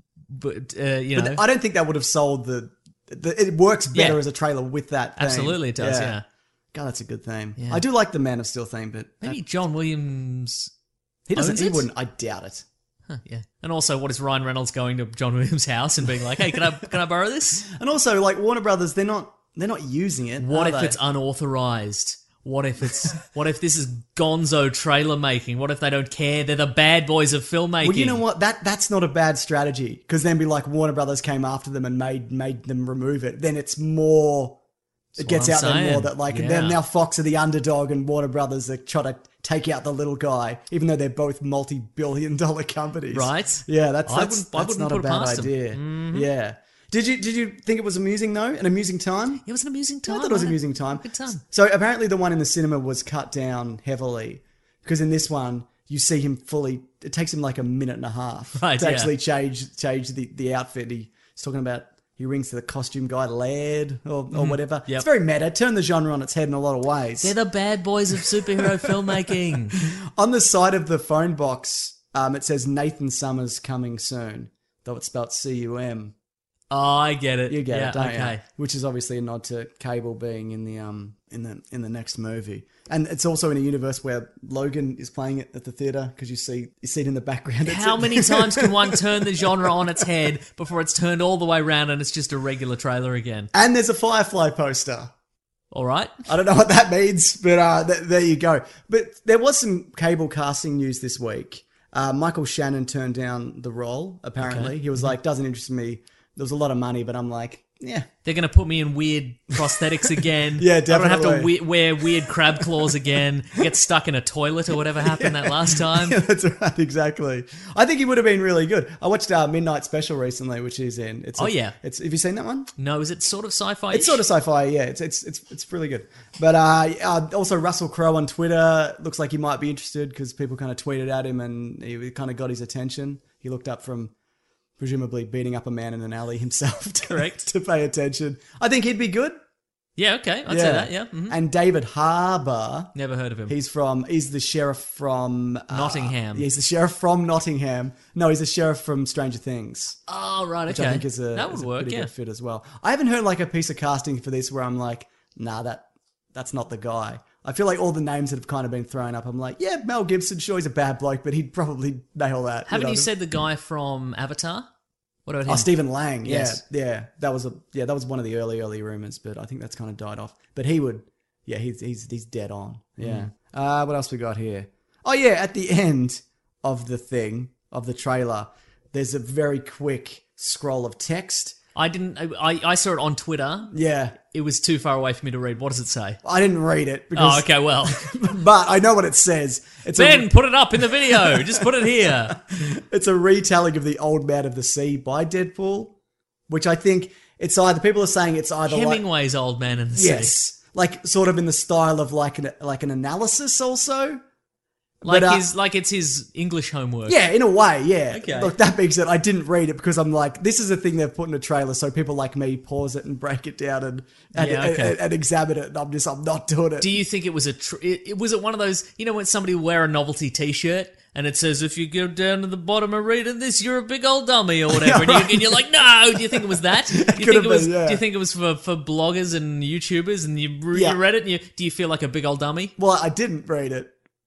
but uh, you But know, th- I don't think that would have sold the. the it works better Yeah. as a trailer with that. Theme. absolutely it does. Yeah. God, that's a good theme. Yeah. I do like the Man of Steel theme, but Maybe John Williams. he doesn't. owns He it? wouldn't. I doubt it. Huh, yeah. And also, what is Ryan Reynolds going to John Williams' house and being like, "Hey, can I can I borrow this?" And also, like Warner Brothers, they're not they're not using it. What are if they? it's unauthorized? What if it's what if this is gonzo trailer making? What if they don't care? They're the bad boys of filmmaking. Well, you know what? That that's not a bad strategy because then be like Warner Brothers came after them and made made them remove it. Then it's more. It what gets I'm out there saying. more that like and Yeah. then now Fox are the underdog and Warner Brothers are trying to take out the little guy, even though they're both multi-billion dollar companies. Right? Yeah, that's I that's, wouldn't- I that's wouldn't not put a it bad past 'em. idea. Yeah. Did you did you think it was amusing though? An amusing time? It was an amusing time. I thought it was an wasn't amusing time. Good time. So apparently the one in the cinema was cut down heavily because in this one you see him fully. It takes him like a minute and a half Right, to yeah. actually change change the, the outfit. He, he's talking about he rings to the costume guy Laird or, or whatever. Mm-hmm. Yep. It's very meta. Turn the genre on its head in a lot of ways. They're the bad boys of superhero filmmaking. On the side of the phone box, um, it says Nathan Summers coming soon, though it's spelled C U M. Oh, I get it. You get yeah, it, don't okay. you? Which is obviously a nod to Cable being in the um in the in the next movie, and it's also in a universe where Logan is playing it at the theater because you see you see it in the background. It's How a- many times can one turn the genre on its head before it's turned all the way around and it's just a regular trailer again? And there's a Firefly poster. All right. I don't know what that means, but uh, th- there you go. But there was some Cable casting news this week. Uh, Michael Shannon turned down the role. Apparently, he was Mm-hmm. like, "Doesn't interest me." There was a lot of money, but I'm like, yeah. They're going to put me in weird prosthetics again. Yeah, I don't have to definitely. we- wear weird crab claws again, get stuck in a toilet or whatever happened that last time. Yeah, that's right, exactly. I think he would have been really good. I watched uh, Midnight Special recently, which he's in. It's Oh, a- yeah. It's have you seen that one? No, is it sort of sci-fi? It's sort of sci-fi, yeah. It's it's it's it's really good. But uh, uh, also Russell Crowe on Twitter looks like he might be interested because people kind of tweeted at him and he kind of got his attention. He looked up from presumably beating up a man in an alley himself, to, Correct. to pay attention. I think he'd be good. Yeah, okay. I'd say that, yeah. Mhm. And David Harbour. Never heard of him. He's from. He's the sheriff from uh, Nottingham. Yeah, he's the sheriff from Nottingham. No, he's the sheriff from Stranger Things, oh, right, which okay. I think is a, that is would a work, pretty yeah. good fit as well. I haven't heard like a piece of casting for this where I'm like, nah, that that's not the guy. I feel like all the names that have kind of been thrown up, I'm like, yeah, Mel Gibson, sure, he's a bad bloke, but he'd probably nail that. Haven't know? you said the guy from Avatar? What about him? Oh, Stephen Lang. Yes. Yeah, yeah. That was a yeah. That was one of the early early rumors, but I think that's kind of died off. But he would. Yeah, he's he's he's dead on. Yeah. Uh, what else we got here? Oh yeah, at the end of the thing of the trailer, there's a very quick scroll of text. I didn't. I, I saw it on Twitter. Yeah, It was too far away for me to read. What does it say? I didn't read it because, Oh, okay. Well, but I know what it says. It's Ben, a put it up in the video. Just put it here. it's a retelling of the Old Man of the Sea by Deadpool, which I think it's either people are saying it's either like Hemingway's Old Man in the Sea. yes, like sort of in the style of like an like an analysis also. Like But, uh, his, like it's his English homework. Yeah, in a way, yeah. Okay. Look, that being said, I didn't read it because I'm like, this is a thing they've put in a trailer, so people like me pause it and break it down and and, Yeah, okay. and, and examine it. And I'm just, I'm not doing it. Do you think it was a? Tr- it, it was it one of those? You know, when somebody will wear a novelty T-shirt and it says, "If you go down to the bottom and reading this, you're a big old dummy" or whatever, and, you, and you're like, "No." Do you think it was that? Do you could think have it was? been, yeah. Do you think it was for, for bloggers and YouTubers, and you, re- Yeah. you read it? And you, do you feel like a big old dummy? Well, I didn't read it.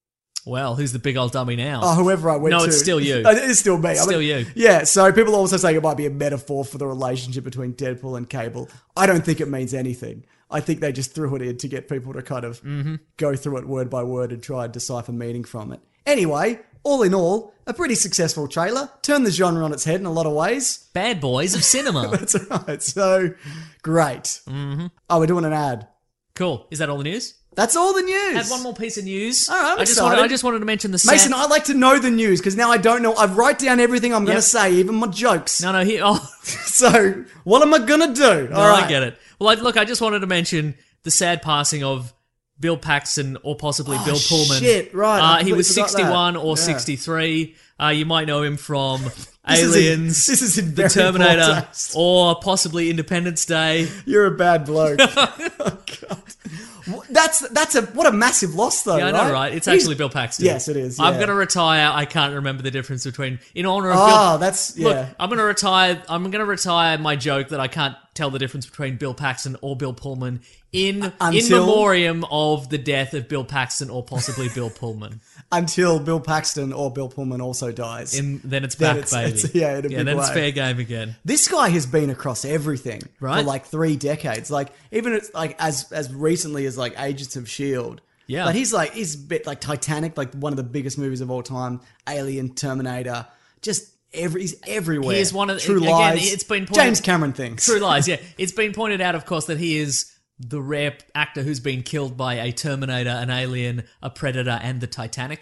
Well, who's the big old dummy now? Oh, whoever I went no, to. it's still you. Oh, it's still me. It's I mean, still you. Yeah, so people are also saying it might be a metaphor for the relationship between Deadpool and Cable. I don't think it means anything. I think they just threw it in to get people to kind of mm-hmm. go through it word by word and try and decipher meaning from it. Anyway, all in all, a pretty successful trailer. Turned the genre on its head in a lot of ways. Bad boys of cinema. That's right. So, great. Mm-hmm. Oh, we're doing an ad. Cool. Is that all the news? That's all the news. I had one more piece of news. All right, I'm I just excited. wanted, I just wanted to mention the Mason, sad- I like to know the news because now I don't know. I write down everything I'm going Yep. to say, even my jokes. No, no, here. Oh, So, what am I going to do? no, All right. I get it. Well, I, look, I just wanted to mention the sad passing of Bill Paxton or possibly Oh, Bill Pullman. shit, right. I Uh, he completely was forgot that. sixty-one or Yeah. sixty-three. Uh, you might know him from This is in- Aliens, this is in The very poor Terminator, taste. or possibly Independence Day. You're a bad bloke. Oh, God. That's that's a what a massive loss though. Yeah, I know, right? right? It's He's- actually Bill Paxton. Yes, it is. I'm yeah. going to retire. I can't remember the difference between in honor of Bill. Oh, that's yeah. Look, I'm going to retire. I'm going to retire my joke that I can't tell the difference between Bill Paxton or Bill Pullman in in Until- memoriam of the death of Bill Paxton or possibly Bill Pullman. Until Bill Paxton or Bill Pullman also dies. And then it's Then back, it's- baby. it's- yeah, in a yeah, big then it's way. fair game again. This guy has been across everything Right. for like three decades. Like even it's like as as recently as like Agents of Shield. Yeah. But he's like he's a bit like Titanic, like one of the biggest movies of all time. Alien, Terminator, just every he's everywhere. He is one of the- True again, Lies. it's been pointed- James Cameron things. True Lies, yeah. It's been pointed out, of course, that he is the rare actor who's been killed by a Terminator, an Alien, a Predator, and the Titanic.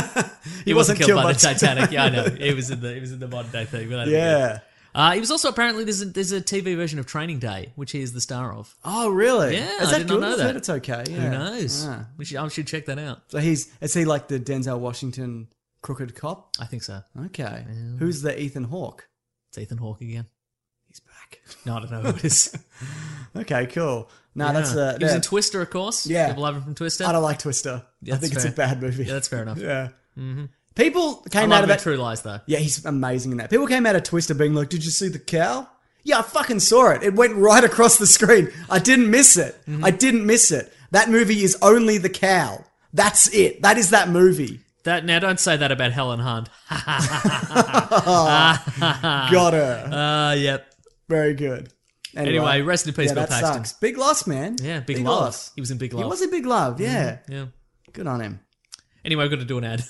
he, wasn't killed, by, the Titanic. Yeah, I know. He was in the he was in the modern day thing. But that'd be good. Yeah. Uh, he was also apparently there's a, there's a T V version of Training Day, which he is the star of. Oh really? Yeah, Is I that did not good? know I've that. heard it's okay. Yeah. Who knows? Ah. We should, I should check that out. So he's is he like the Denzel Washington crooked cop? I think so. Okay. Who's the Ethan Hawke? It's Ethan Hawke again. He's back. No, I don't know who it is. Okay, cool. No, Yeah. that's uh, he was yeah. in Twister, of course. Yeah. People love him from Twister. I don't like Twister. Yeah, I that's think it's a fair. bad movie. Yeah, that's fair enough. Yeah. Mm-hmm. People I came love out of him in that. True Lies, though. Yeah, he's amazing in that. People came out of Twister being like, "Did you see the cow?" Yeah, I fucking saw it. It went right across the screen. I didn't miss it. Mm-hmm. I didn't miss it. That movie is only the cow. That's it. That is that movie. That now, don't say that about Helen Hunt. Got her. Uh, yep. Very good. Anyway, rest in peace, yeah, Bill that Paxton. sucks. Big loss, man. Yeah, Big Love. He was in Big Love. He was in Big Love. Yeah. Yeah. Good on him. Anyway, we've got to do an ad.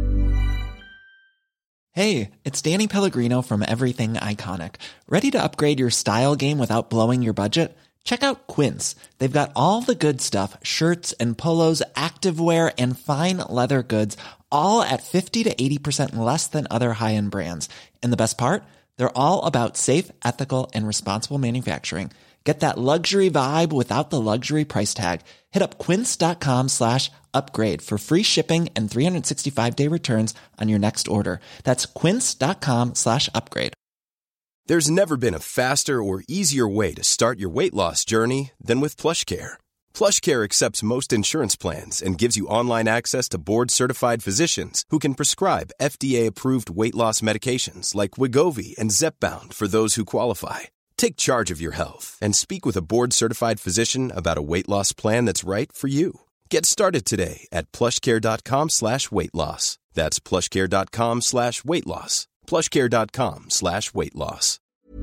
Hey, it's Danny Pellegrino from Everything Iconic. Ready to upgrade your style game without blowing your budget? Check out Quince. They've got all the good stuff, shirts and polos, activewear, and fine leather goods, all at fifty to eighty percent less than other high-end brands. And the best part? They're all about safe, ethical, and responsible manufacturing. Get that luxury vibe without the luxury price tag. Hit up quince.com slash upgrade for free shipping and three sixty-five day returns on your next order. That's quince.com slash upgrade. There's never been a faster or easier way to start your weight loss journey than with PlushCare. PlushCare accepts most insurance plans and gives you online access to board-certified physicians who can prescribe F D A-approved weight loss medications like Wegovy and Zepbound for those who qualify. Take charge of your health and speak with a board-certified physician about a weight loss plan that's right for you. Get started today at plushcare.com slash weight loss. That's plushcare.com slash weight loss. plushcare.com slash weight loss.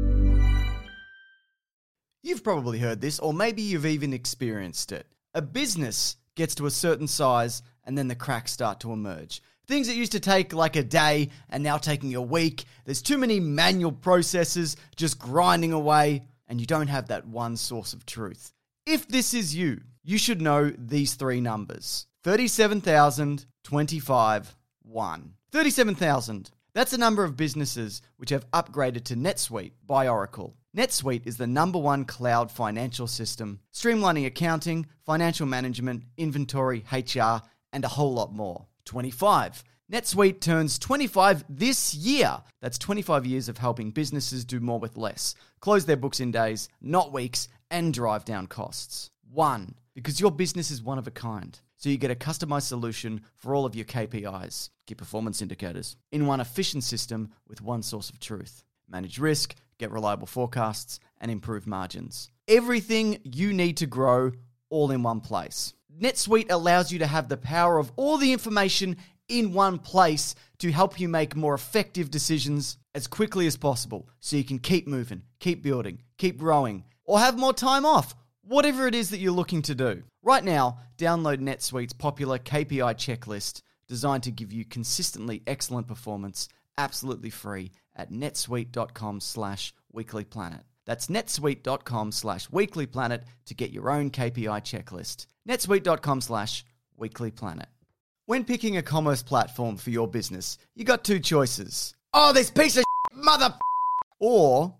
You've probably heard this, or maybe you've even experienced it. A business gets to a certain size, and then the cracks start to emerge. Things that used to take like a day and now taking a week. There's too many manual processes just grinding away, and you don't have that one source of truth. If this is you, you should know these three numbers. thirty-seven thousand, twenty-five, one. thirty-seven thousand. That's the number of businesses which have upgraded to NetSuite by Oracle. NetSuite is the number one cloud financial system, streamlining accounting, financial management, inventory, H R, and a whole lot more. twenty-five. NetSuite turns twenty-five this year. That's twenty-five years of helping businesses do more with less, close their books in days, not weeks, and drive down costs. One, because your business is one of a kind. So you get a customized solution for all of your K P Is, key performance indicators, in one efficient system with one source of truth. Manage risk, get reliable forecasts, and improve margins. Everything you need to grow, all in one place. NetSuite allows you to have the power of all the information in one place to help you make more effective decisions as quickly as possible so you can keep moving, keep building, keep growing, or have more time off, whatever it is that you're looking to do. Right now, download NetSuite's popular K P I checklist designed to give you consistently excellent performance absolutely free at netsuite.com slash weeklyplanet. That's netsuite.com slash weeklyplanet to get your own K P I checklist. netsuite.com slash weeklyplanet. When picking a commerce platform for your business, you got two choices. Oh, this piece of mother or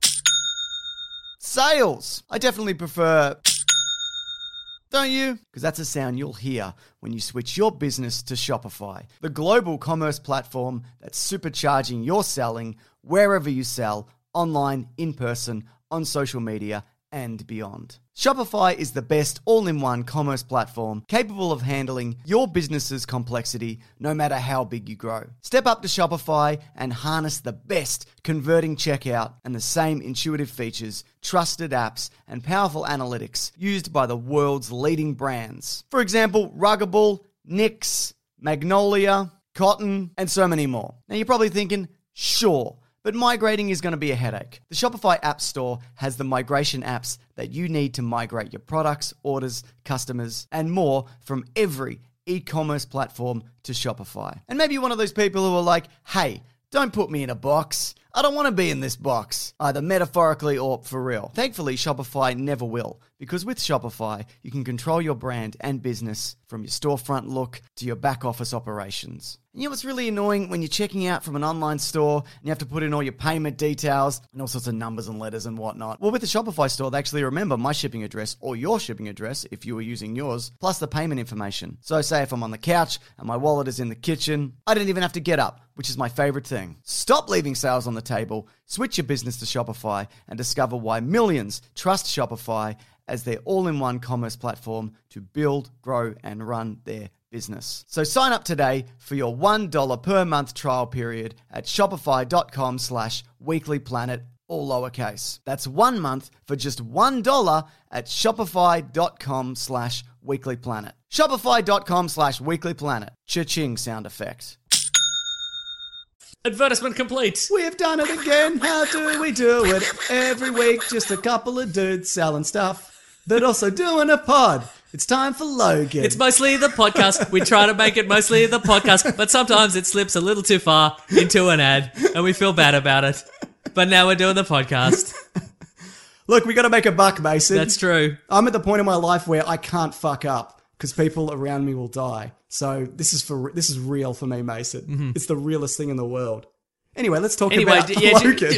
sales. I definitely prefer, don't you? Because that's a sound you'll hear when you switch your business to Shopify, the global commerce platform that's supercharging your selling wherever you sell, online, in person, on social media, and beyond. Shopify is the best all-in-one commerce platform capable of handling your business's complexity no matter how big you grow. Step up to Shopify and harness the best converting checkout and the same intuitive features, trusted apps, and powerful analytics used by the world's leading brands. For example, Ruggable, Nix, Magnolia, Cotton, and so many more. Now you're probably thinking, sure, but migrating is going to be a headache. The Shopify App Store has the migration apps that you need to migrate your products, orders, customers, and more from every e-commerce platform to Shopify. And maybe you're one of those people who are like, hey, don't put me in a box. I don't want to be in this box, either metaphorically or for real. Thankfully, Shopify never will, because with Shopify, you can control your brand and business from your storefront look to your back office operations. And you know what's really annoying? When you're checking out from an online store and you have to put in all your payment details and all sorts of numbers and letters and whatnot. Well, with the Shopify store, they actually remember my shipping address or your shipping address if you were using yours, plus the payment information. So say if I'm on the couch and my wallet is in the kitchen, I don't even have to get up, which is my favorite thing. Stop leaving sales on the table, switch your business to Shopify, and discover why millions trust Shopify as their all-in-one commerce platform to build, grow, and run their business. So sign up today for your one dollar per month trial period at shopify.com slash weeklyplanet, all lowercase. That's one month for just one dollar at shopify.com slash weeklyplanet. Shopify.com slash weeklyplanet. Cha-ching sound effect. Advertisement complete. We've done it again. How do we do it? Every week, just a couple of dudes selling stuff, but also doing a pod. It's time for Logan. It's mostly the podcast. We try to make it mostly the podcast, but sometimes it slips a little too far into an ad, and we feel bad about it. But now we're doing the podcast. Look, we got to make a buck, Mason. That's true. I'm at the point in my life where I can't fuck up because people around me will die. So this is for this is real for me, Mason. Mm-hmm. It's the realest thing in the world. Anyway, let's talk anyway, about d- yeah, Logan. d-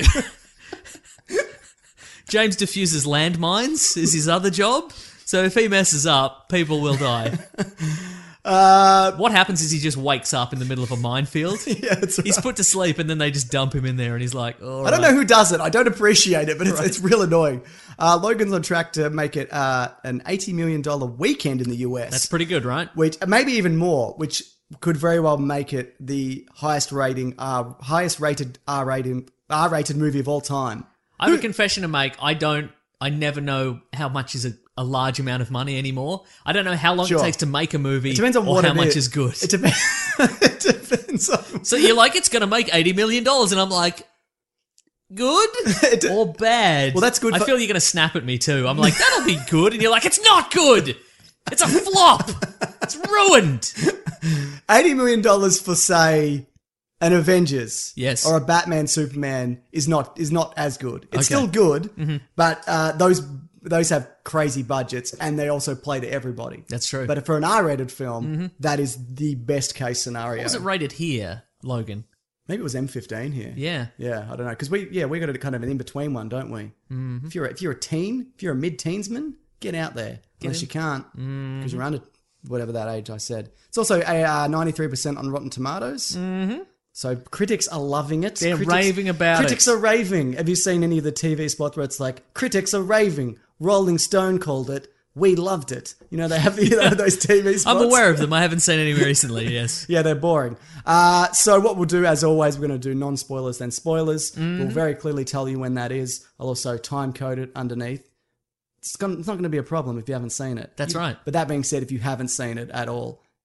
James diffuses landmines is his other job. So if he messes up, people will die. Uh, what happens is he just wakes up in the middle of a minefield. Yeah, that's right. He's put to sleep and then they just dump him in there and he's like, all I don't right. know who does it. I don't appreciate it, but it's, Right. it's real annoying. Uh, Logan's on track to make it uh, an eighty million dollars weekend in the U S. That's pretty good, right? Which maybe even more, which could very well make it the highest rating, uh, highest rated R rated R rated movie of all time. I have a confession to make. I don't, I never know how much is a, a large amount of money anymore. I don't know how long Sure. it takes to make a movie It depends on or what how it much is. is good. It depends. It depends on. So you're like, it's going to make eighty million dollars. And I'm like, good It- or bad? Well, that's good I for- feel you're going to snap at me too. I'm like, that'll be good. And you're like, it's not good. It's a flop. It's ruined. eighty million dollars for, say, an Avengers, Yes. or a Batman Superman is not is not as good. It's Okay. still good, Mm-hmm. but uh, those those have crazy budgets and they also play to everybody. That's true. But for an R-rated film, that is the best case scenario. What was it rated here, Logan? Maybe it was M fifteen here. Yeah. Yeah, I don't know. Because we, yeah, we got a kind of an in-between one, don't we? Mm-hmm. If you're if you're a teen, if you're a mid-teensman, get out there. Unless you can't, because Mm-hmm. you're under whatever that age I said. It's also a uh, ninety-three percent on Rotten Tomatoes. Mm-hmm. So critics are loving it. They're critics, raving about critics it. are raving. Have you seen any of the T V spots where it's like, critics are raving, Rolling Stone called it, we loved it. You know, they have the, you know, those T V spots. I'm aware of them. I haven't seen any recently, yes. Yeah, they're boring. Uh, so what we'll do, as always, we're going to do non-spoilers, then spoilers. Mm-hmm. We'll very clearly tell you when that is. I'll also time code it underneath. It's, gonna, it's not going to be a problem if you haven't seen it. That's You- right. But that being said, if you haven't seen it at all,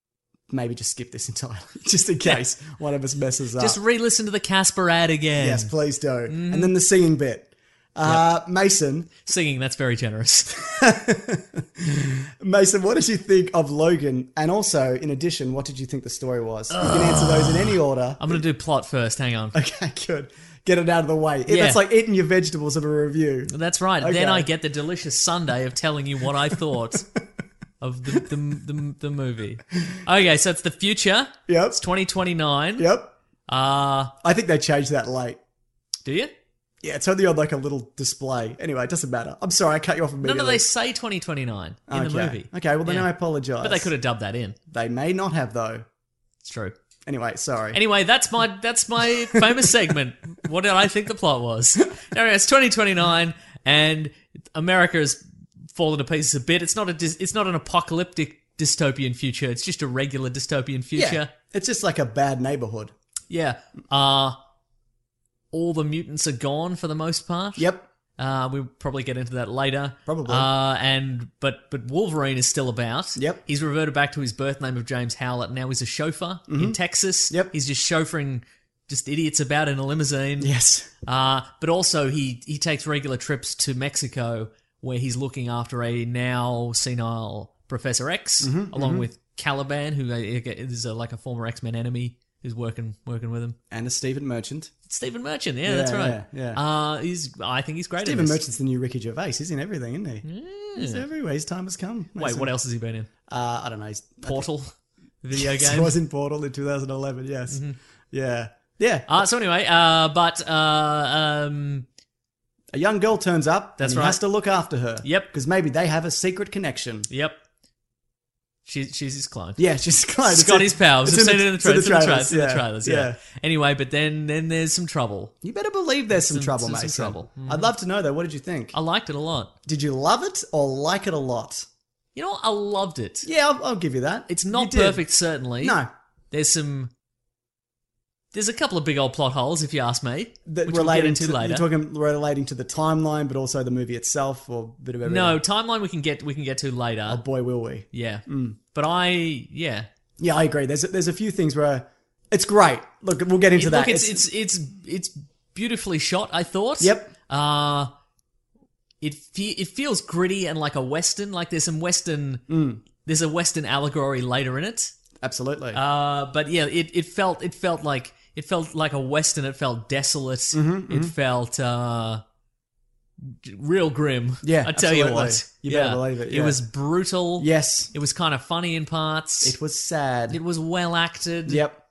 maybe just skip this entirely, just in case one of us messes up. Just re-listen to the Casper ad again. Yes, please do. Mm-hmm. And then the singing bit. Uh, yep. Mason. Singing, that's very generous. Mason, what did you think of Logan? And also, in addition, what did you think the story was? Ugh. You can answer those in any order. I'm going to do plot first. Hang on. Okay, good. Get it out of the way. Yeah. That's like eating your vegetables of a review. That's right. Okay. Then I get the delicious Sunday of telling you what I thought of the, the, the, the movie. Okay, so it's the future. Yep. It's twenty twenty-nine. Yep. Uh, I think they changed that late. Do you? Yeah, it's only on like a little display. Anyway, it doesn't matter. I'm sorry, I cut you off immediately. No, no, they say twenty twenty-nine in okay. the movie. Okay, well then Yeah. I apologise. But they could have dubbed that in. They may not have though. It's true. Anyway, sorry. Anyway, that's my that's my famous segment. What did I think the plot was? Anyway, it's twenty twenty-nine and America has fallen to pieces a bit. It's not a dis- it's not an apocalyptic dystopian future. It's just a regular dystopian future. Yeah, it's just like a bad neighborhood. Yeah. Uh all the mutants are gone for the most part. Yep. Uh, we'll probably get into that later. Probably. Uh, and but but Wolverine is still about. Yep. He's reverted back to his birth name of James Howlett. Now he's a chauffeur Mm-hmm. in Texas. Yep. He's just chauffeuring just idiots about in a limousine. Yes. Uh, but also he he takes regular trips to Mexico where he's looking after a now senile Professor X, Mm-hmm, along with Caliban, who is a, like a former X-Men enemy who's working working with him. And a Stephen Merchant. Stephen Merchant, yeah, Yeah, that's right. yeah, yeah. Uh, he's, I think he's great. Stephen in this. Merchant's the new Ricky Gervais. He's in everything, isn't he? He's everywhere. His time has come. Wait, Mason. what else has he been in? Uh, I don't know. He's, Portal, video Yes, game. he was in Portal in two thousand eleven, yes. Mm-hmm. Yeah. Yeah. Uh, so anyway, uh, but uh, um, A young girl turns up. That's and he right. has to look after her. Yep. Because maybe they have a secret connection. yep, she's she's his clone. Yeah, she's close. She's got his powers. It's We've in seen the- it in the, it's in tra- the it's in the, tra- trailers, it's in the yeah. trailers. Yeah. Yeah. Anyway, but then then there's some trouble. You better believe there's some, Some- trouble, some- some Mason. trouble. Mhm. I'd love to know, though. What did you think? I liked it a lot. Did you love it or like it a lot? You know what? I loved it. Yeah, I'll, I'll give you that. It's You not did. perfect, certainly. No. There's some. There's a couple of big old plot holes, if you ask me, That which we'll get relating into to, later. You're talking relating to the timeline, but also the movie itself, or a bit of everything? No, timeline we can get we can get to later. Oh, boy, will we. Yeah, Mm. but I yeah. Yeah, I agree. There's a, there's a few things where it's great. Look, we'll get into It- that. Look, it's, it's it's it's beautifully shot. I thought. Yep. Uh it fe- it feels gritty and like a western. Like there's some western. Mm. There's a western allegory later in it. Absolutely. Uh, but yeah, it, it felt it felt like it felt like a western. It felt desolate. Mm-hmm, it felt uh, real grim. Yeah, I tell you absolutely. what. You yeah. better believe it, It yeah. was brutal. yes. It was kind of funny in parts. It was sad. It was well acted. Yep.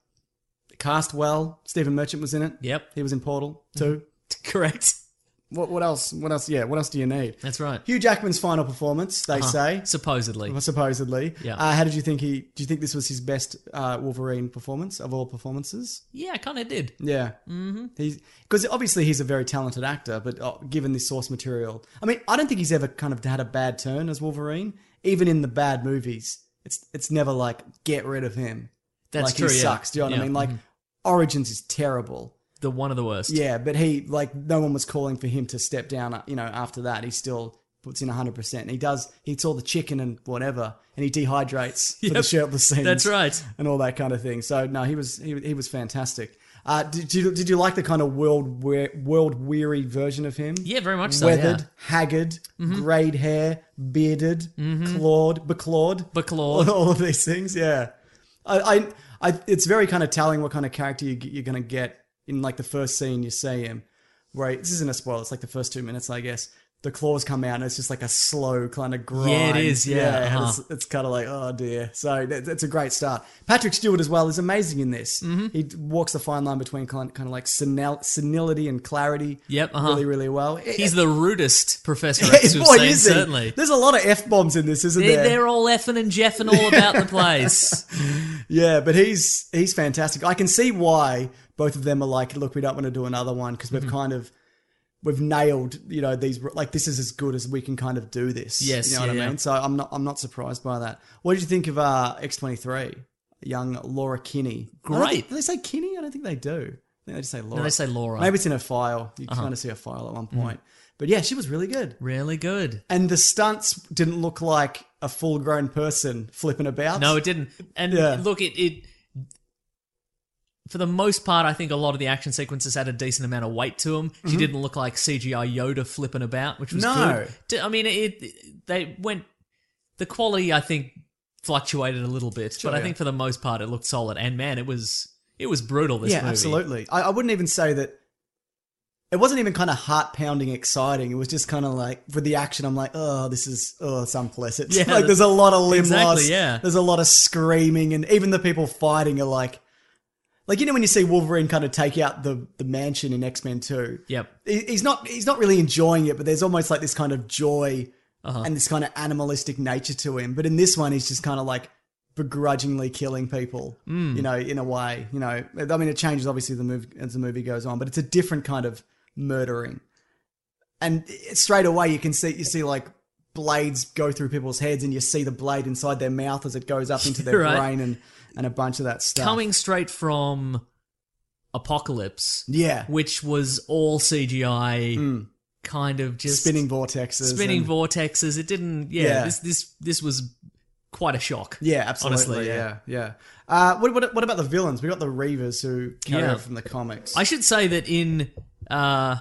Cast well. Stephen Merchant was in it. Yep. He was in Portal too. Correct. What what else? What else? Yeah. What else do you need? That's right. Hugh Jackman's final performance. They Uh-huh. say Supposedly. supposedly. Yeah. Uh, how did you think he? Do you think this was his best uh, Wolverine performance of all performances? Yeah, I kind of did. Yeah. Mm-hmm. He's because obviously he's a very talented actor, but uh, given this source material, I mean, I don't think he's ever kind of had a bad turn as Wolverine. Even in the bad movies, it's it's never like get rid of him. That's like true, he yeah. sucks. Do you know what Yeah. I mean? Like Origins is terrible. The one of the worst. Yeah, but he like no one was calling for him to step down. You know, after that, he still puts in one hundred percent. He does. He eats all the chicken and whatever, and he dehydrates for the Yep. shirtless scenes. That's right. and all that kind of thing. So no, he was he, he was fantastic. Uh, did, did you did you like the kind of world we- world weary version of him? Yeah, very much so. Weathered, yeah. haggard, Mm-hmm. greyed hair, bearded, clawed, beclawed, Beclawed. all of these things. Yeah, I, I, I it's very kind of telling what kind of character you, you're going to get in like the first scene you see him. Right, this isn't a spoiler. It's like the first two minutes, I guess. The claws come out and it's just like a slow kind of grind. Yeah, it is, yeah, and uh-huh. it's, it's kind of like, oh dear. So that- it's a great start. Patrick Stewart as well is amazing in this. Mm-hmm. He walks the fine line between kind kind of like senil- senility and clarity. Yep, uh-huh. really, really well. He's the rudest Professor X we've Boy, seen, is he? certainly. There's a lot of F bombs in this, isn't They, there? they're all effing and jeffing all about the place. Yeah, but he's he's fantastic. I can see why both of them are like, look, we don't want to do another one because Mm-hmm. we've kind of we've nailed, you know, these like this is as good as we can kind of do this. Yes, you know yeah, what I yeah. mean. So I'm not I'm not surprised by that. What did you think of uh, X twenty-three? Young Laura Kinney. I don't Great. think- Do they say Kinney? I don't think they do. I think they just say Laura. No, they say Laura. Uh-huh. Maybe it's in a file. You kind of see a file at one point. But yeah, she was really good. Really good. And the stunts didn't look like a full-grown person flipping about. No, it didn't. And Yeah. look, it, it for the most part, I think a lot of the action sequences had a decent amount of weight to them. She didn't look like C G I Yoda flipping about, which was No. good. D- I mean, it, it they went. The quality, I think, fluctuated a little bit, Sure, but I yeah. think for the most part, it looked solid. And man, it was it was brutal. This yeah, movie, absolutely. I, I wouldn't even say that. It wasn't even kind of heart-pounding exciting. It was just kind of like, for the action, I'm like, oh, this is, oh, it's unpleasant. Yeah, like, there's a lot of limb exactly, loss. yeah. There's a lot of screaming, and even the people fighting are like, like, you know when you see Wolverine kind of take out the, the mansion in X-Men two? Yep. He- He's not, he's not really enjoying it, but there's almost like this kind of joy Uh-huh. and this kind of animalistic nature to him. But in this one, he's just kind of like begrudgingly killing people, Mm. you know, in a way. You know, I mean, it changes obviously the movie as the movie goes on, but it's a different kind of murdering. And straight away, you can see you see like blades go through people's heads, and you see the blade inside their mouth as it goes up into their Right. brain, and and a bunch of that stuff. Coming straight from Apocalypse, yeah, which was all C G I, kind of just spinning vortexes, spinning and- vortexes. It didn't. Yeah, Yeah. This this this was quite a shock. Yeah, absolutely. Honestly, yeah, yeah. Uh, what, what what about the villains? We got the Reavers who carry Yeah. over from the comics. I should say that in uh,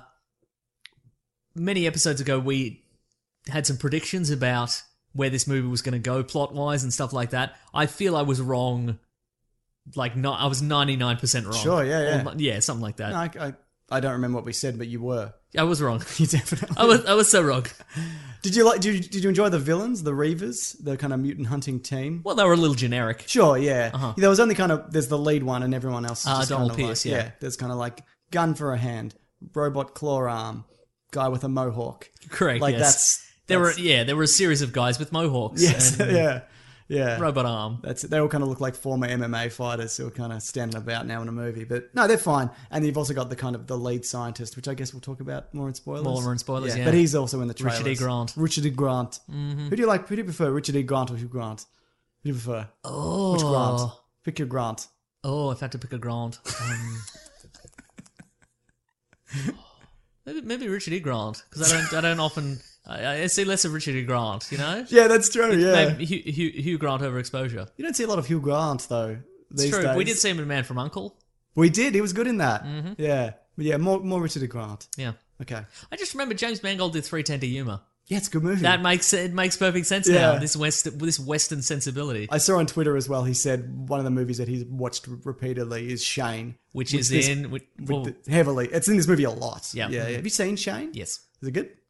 many episodes ago, we had some predictions about where this movie was going to go plot wise and stuff like that. I feel I was wrong. Like, not, I was ninety-nine percent wrong. Sure, yeah, yeah. Or, yeah, something like that. No, I, I I don't remember what we said, but you were. I was wrong. You definitely. I was I was so wrong. Did you like? Did you, did you enjoy the villains, the Reavers, the kind of mutant hunting team? Well, they were a little generic. Sure, yeah. Uh-huh. There was only kind of there's the lead one, and everyone else. Is Uh, just Donald kind of Pierce, like, yeah. There's kind of like gun for a hand, robot claw arm, guy with a mohawk. Correct. Like yes. that's There that's- were yeah, there were a series of guys with mohawks. Yes, and yeah, yeah. robot arm. That's it. They all kind of look like former M M A fighters who are kind of standing about now in a movie. But no, they're fine. And you've also got the kind of the lead scientist, which I guess we'll talk about more in spoilers. More in spoilers, yeah. But he's also in the trailers. Richard E. Grant. Richard E. Grant. Mm-hmm. Who do you like? Who do you prefer, Richard E. Grant or Hugh Grant? Who do you prefer? Oh, Which Grant? Pick your Grant. Oh, if I had to pick a Grant, um, maybe maybe Richard E. Grant, because I don't I don't often I, I see less of Richard E. Grant. You know. Yeah, that's true. Yeah. Maybe Hugh, Hugh, Hugh Grant overexposure. You don't see a lot of Hugh Grant though. It's These true. days. We did see him in Man from Uncle. We did. He was good in that. Mm-hmm. Yeah. But yeah, more more Richard E. Grant. Yeah. Okay. I just remember James Mangold did three ten to humour. Yeah, it's a good movie. That makes it makes perfect sense Yeah. now. This west this Western sensibility, I saw on Twitter as well. He said one of the movies that he's watched repeatedly is Shane, which is this- in which, with well, the- heavily. It's in this movie a lot. Yeah. yeah. yeah. Have you seen Shane? yes. Is it good?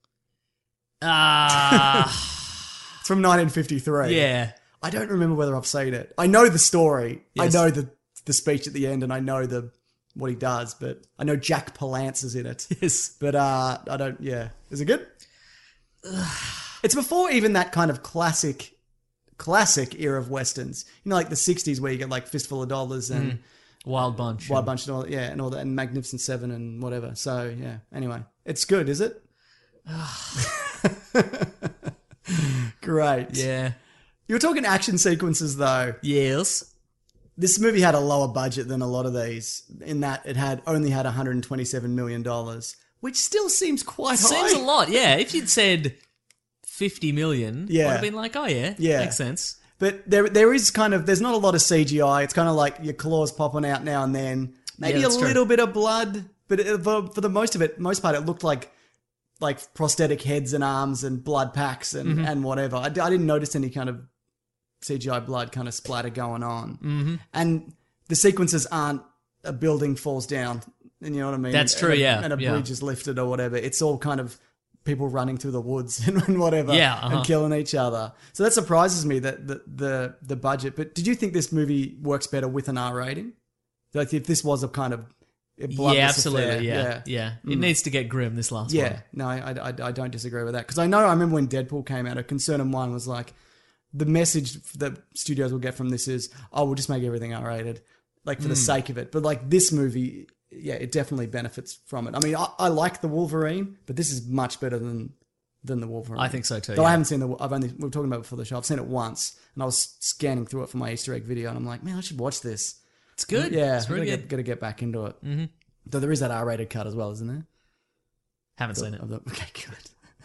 Ah, It's from nineteen fifty-three. yeah. I don't remember whether I've seen it. I know the story. Yes. I know the the speech at the end, and I know the what he does. But I know Jack Palance is in it. Yes. But uh, I don't. Yeah, is it good? It's before even that kind of classic, classic era of westerns. You know, like the sixties where you get like Fistful of Dollars and Wild Bunch. Wild Bunch and all, yeah, and all that, and Magnificent Seven and whatever. So yeah. Anyway, it's good, is it? Great. Yeah. You were talking action sequences though. Yes. This movie had a lower budget than a lot of these, in that it had only had one hundred twenty-seven million dollars, which still seems quite Seems high. a lot. Yeah. If you'd said fifty million, Yeah. I'd have been like, oh yeah, Yeah. makes sense. But there, there is kind of, there's not a lot of C G I. It's kind of like your claws popping out now and then. Maybe Yeah, a that's true. little bit of blood, but it, for, for the most of it, most part, it looked like like prosthetic heads and arms and blood packs and, Mm-hmm. and whatever. I, I didn't notice any kind of C G I blood kind of splatter going on. Mm-hmm. And the sequences aren't a building falls down, and you know what I mean? That's And true, a- yeah, And a yeah. bridge is lifted or whatever. It's all kind of people running through the woods and, and whatever, Yeah, uh-huh. and killing each other. So that surprises me, that the, the the budget. But did you think this movie works better with an R rating? Like if this was a kind of a bloodless Yeah, absolutely. affair, Yeah. Yeah. It needs to get grim, this last yeah, one. no, I, I, I don't disagree with that. Because I know, I remember when Deadpool came out, a concern of mine was like, the message that studios will get from this is, oh, we'll just make everything R-rated, like for the sake of it. But like this movie, yeah, it definitely benefits from it. I mean, I, I like the Wolverine, but this is much better than than the Wolverine. I think so too, Though yeah. I haven't seen the, I've only, we were talking about it before the show, I've seen it once, and I was scanning through it for my Easter egg video, and I'm like, man, I should watch this. It's good. Yeah, It's really gotta good. get, gotta get back into it. Mm-hmm. Though there is that R-rated cut as well, isn't there? Haven't seen it. Of the- okay, good.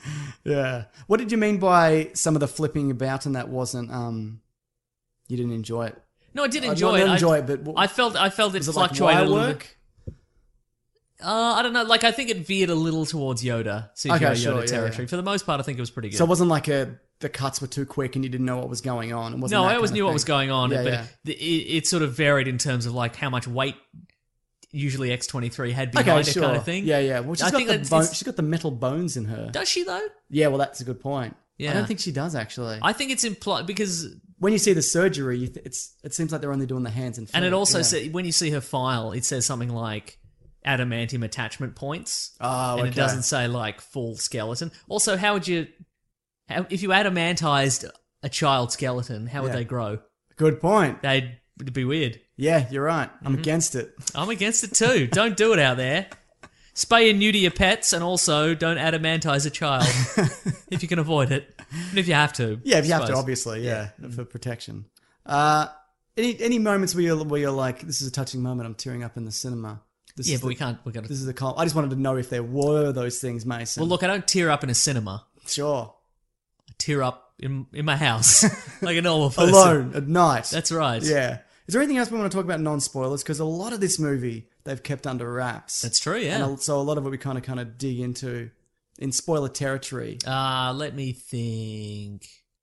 Yeah. What did you mean by some of the flipping about and that wasn't, um, you didn't enjoy it? No, I did I enjoy don't it. enjoy I, it, but what- I felt I felt it Was it like fluctuated wire a little work? bit. Uh, I don't know. Like I think it veered a little towards Yoda, C G I Okay, Yoda sure, yeah, territory. yeah. For the most part, I think it was pretty good. So it wasn't like a, the cuts were too quick and you didn't know what was going on. It wasn't no, that I always kind of knew what thing. was going on, Yeah, but yeah. It, it, it sort of varied in terms of like how much weight usually X twenty-three had behind Okay, it, sure. kind of thing. Yeah, yeah. Well, she's I got think the that's- bone, it's- she's got the metal bones in her. Does she though? Yeah, well, that's a good point. Yeah. I don't think she does actually. I think it's implied because, when you see the surgery, you th- it's it seems like they're only doing the hands and feet. and it also yeah. says when you see her file, it says something like adamantium attachment points. Oh, and it okay. doesn't say like full skeleton. Also, how would you, how, if you adamantized a child skeleton, how would Yeah. they grow? Good point. They'd it'd be weird. Yeah, you're right. I'm Mm-hmm. against it. I'm against it too. Don't do it out there. Spay and neuter your pets, and also don't adamantize a child if you can avoid it. And if you have to, Yeah, if you I have to, suppose. obviously, yeah, for protection. Uh, any any moments where you're where you're like, this is a touching moment. I'm tearing up in the cinema. This Yeah, is but the, we can't. We got This to. is the call. I just wanted to know if there were those things, Mason. Well, look, I don't tear up in a cinema. sure. I tear up in in my house like a normal person. Alone at night. That's right. Yeah. Is there anything else we want to talk about non-spoilers? Because a lot of this movie they've kept under wraps. That's true. Yeah. And so a lot of it we kind of kind of dig into in spoiler territory. Uh, let me think.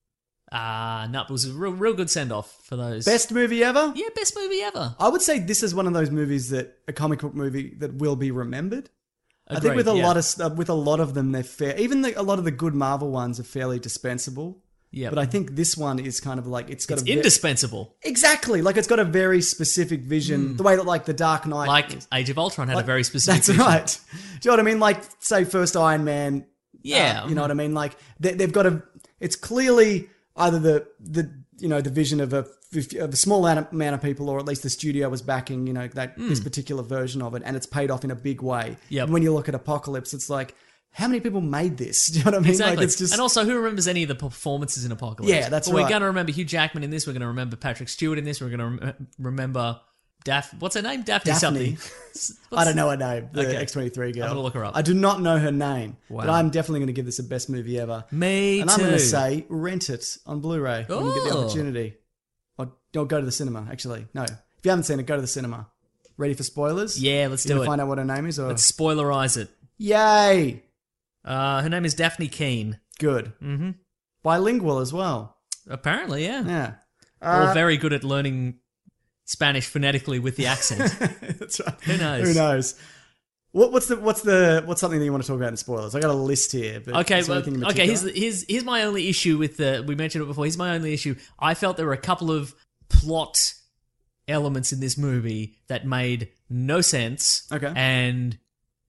Uh, no, it was a real, real good send off for those. Best movie ever? Yeah, best movie ever. I would say this is one of those movies that a comic book movie that will be remembered. I think Agreed, with a yeah. lot of st- with a lot of them, they're fair. Even the, a lot of the good Marvel ones are fairly dispensable. Yeah. But I think this one is kind of like it's got It's a ve- indispensable. exactly like it's got a very specific vision. The way that like the Dark Knight, Like is. Age of Ultron had Like, a very specific That's vision. right. Do you know what I mean? Like say first Iron Man. Yeah. uh, you know what I mean. Like they, they've got a. It's clearly either the the you know the vision of a of a small amount of, amount of people, or at least the studio was backing you know that this particular version of it, and it's paid off in a big way. Hmm. Yep. And when you look at Apocalypse, it's like how many people made this? Do you know what I mean? Exactly. Like it's just And also, who remembers any of the performances in Apocalypse? Yeah, that's but right. We're going to remember Hugh Jackman in this. We're going to remember Patrick Stewart in this. We're going to rem- remember Daphne. What's her name? Daphne, Daphne. something. I don't know her name. The Okay. X twenty-three girl. I'm gonna look her up. I do not know her name, but Wow. I'm definitely going to give this a best movie ever. Me and too. I'm going to say rent it on Blu-ray when you get the Oh. opportunity. Or, or go to the cinema, actually. No. If you haven't seen it, go to the cinema. Ready for spoilers? Yeah, let's You do gonna it. find out what her name is? Or... Let's spoilerize it. Yay! Uh, her name is Daphne Keane. Good. Mm-hmm. Bilingual as well. Apparently, yeah. Yeah. Or very good at learning Spanish phonetically with the accent. That's right. Who knows? Who knows? What, what's the what's the what's something that you want to talk about in spoilers? I got a list here. But Okay, is there well, anything in okay. Here's, particular? here's here's my only issue with the. We mentioned it before. Here's my only issue. I felt there were a couple of plot elements in this movie that made no sense. Okay. And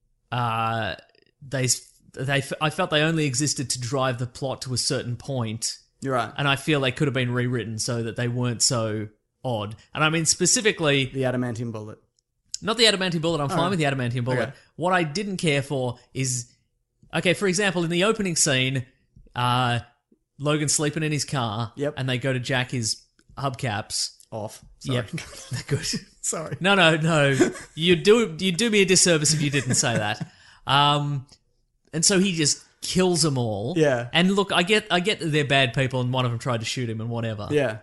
uh, they they I felt they only existed to drive the plot to a certain point, You're right. and I feel they could have been rewritten so that they weren't so odd. And I mean specifically. The adamantium bullet. Not the adamantium bullet. I'm fine right. with the adamantium bullet. Okay. What I didn't care for is, okay, for example, in the opening scene, uh, Logan's sleeping in his car, Yep. and they go to jack his hubcaps. Off. Sorry. Yep, they're good. Sorry. No, no, no. You do you do me a disservice if you didn't say that. Um, and so he just kills them all. Yeah. And look, I get I get that they're bad people, and one of them tried to shoot him and whatever. Yeah.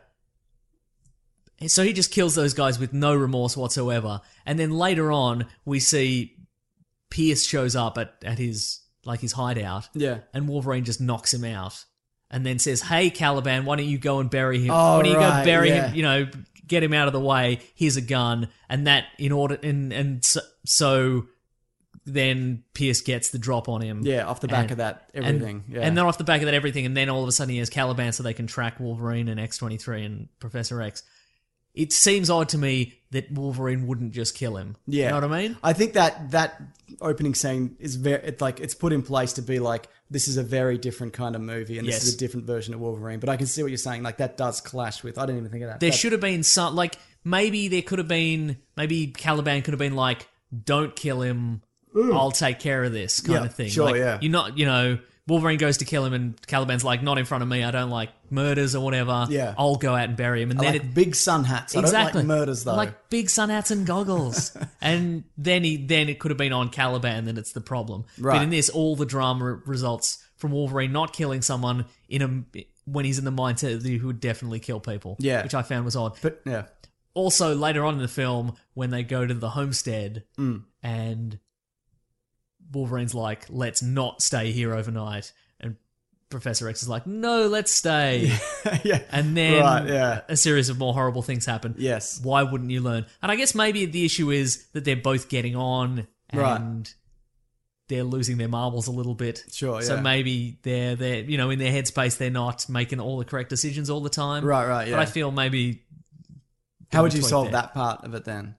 So he just kills those guys with no remorse whatsoever. And then later on, we see Pierce shows up at, at his like his hideout. Yeah. And Wolverine just knocks him out. And then says, "Hey, Caliban, why don't you go and bury him? Oh, why don't you right, go bury yeah. him? You know, get him out of the way. Here's a gun." And that in order and and so, so then Pierce gets the drop on him. Yeah, off the back And- of that, and- everything. yeah. And then off the back of that, everything. And then all of a sudden he has Caliban so they can track Wolverine and X twenty-three and Professor X. It seems odd to me that Wolverine wouldn't just kill him. Yeah. You know what I mean? I think that that opening scene is very it's like it's put in place to be like this is a very different kind of movie and this Yes. is a different version of Wolverine. But I can see what you're saying. Like that does clash with. I didn't even think of that. There That- should have been some, like, maybe there could have been, maybe Caliban could have been like, don't kill him, I'll take care of this kind Yeah, of thing. sure, like, yeah. You're not, you know, Wolverine goes to kill him and Caliban's like, not in front of me, I don't like murders or whatever. Yeah. I'll go out and bury him. And I then like it, big sun hats. I exactly. don't like murders though. I like big sun hats and goggles. And then he then it could have been on Caliban, then it's the problem. Right. But in this, all the drama results from Wolverine not killing someone in a when he's in the mindset that he would definitely kill people. Yeah. Which I found was odd. But yeah. Also, later on in the film, when they go to the homestead Mm. and Wolverine's like, let's not stay here overnight. And Professor X is like, no, let's stay. yeah. And then Right, yeah. a series of more horrible things happen. Yes. Why wouldn't you learn? And I guess maybe the issue is that they're both getting on and Right. they're losing their marbles a little bit. Sure, So yeah. maybe they're, they're, you know, in their headspace, they're not making all the correct decisions all the time. Right, right, yeah. But I feel maybe... How would you tweak solve there. that part of it then?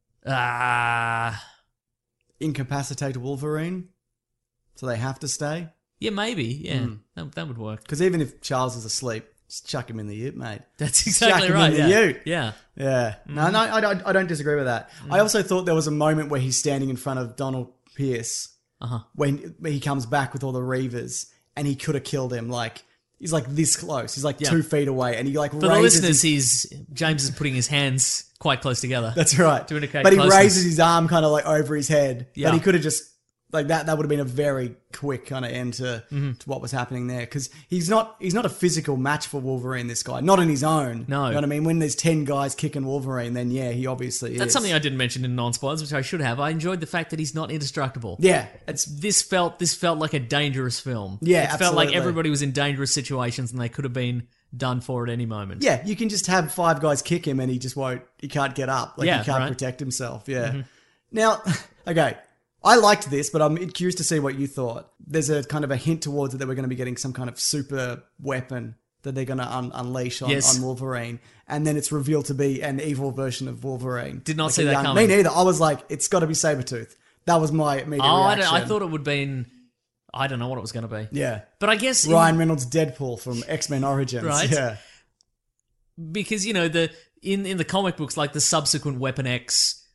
Ah... Incapacitate Wolverine? So they have to stay? yeah, maybe. Yeah, Mm. that, that would work. Because even if Charles is asleep, just chuck him in the ute, mate. That's Just chuck exactly him right. in the Yeah. ute. yeah. Yeah. Mm-hmm. No, no, I don't, I don't disagree with that. I also thought there was a moment where he's standing in front of Donald Pierce Uh-huh. when, when he comes back with all the Reavers and he could have killed him. Like, he's like this close. He's like Yeah. two feet away and he like For the raises listeners, his- he's James is putting his hands quite close together. That's right. To indicate but he closeness. raises his arm kind of like over his head. Yeah. But he could have just like that. That would have been a very quick kind of end to, Mm-hmm. to what was happening there because he's not he's not a physical match for Wolverine. This guy, not on his own. No. you know what I mean. When there's ten guys kicking Wolverine, then yeah, he obviously is. That's something I didn't mention in non-spoilers, which I should have. I enjoyed the fact that he's not indestructible. Yeah, It's this felt this felt like a dangerous film. Yeah, it felt like absolutely. everybody was in dangerous situations and they could have been done for at any moment. yeah. You can just have five guys kick him and he just won't. He can't get up. Like Yeah, he can't right. protect himself. Yeah. Now, okay. I liked this, but I'm curious to see what you thought. There's a kind of a hint towards it that we're going to be getting some kind of super weapon that they're going to un- unleash on, Yes. on Wolverine. And then it's revealed to be an evil version of Wolverine. Did not Like see a that young- coming. Me neither. I was like, it's got to be Sabretooth. That was my immediate Oh, I, reaction. don't, I thought it would have been. I don't know what it was going to be. Yeah. But I guess in- Ryan Reynolds' Deadpool from X-Men Origins. Right. Yeah. because you know the in in the comic books, like the subsequent Weapon X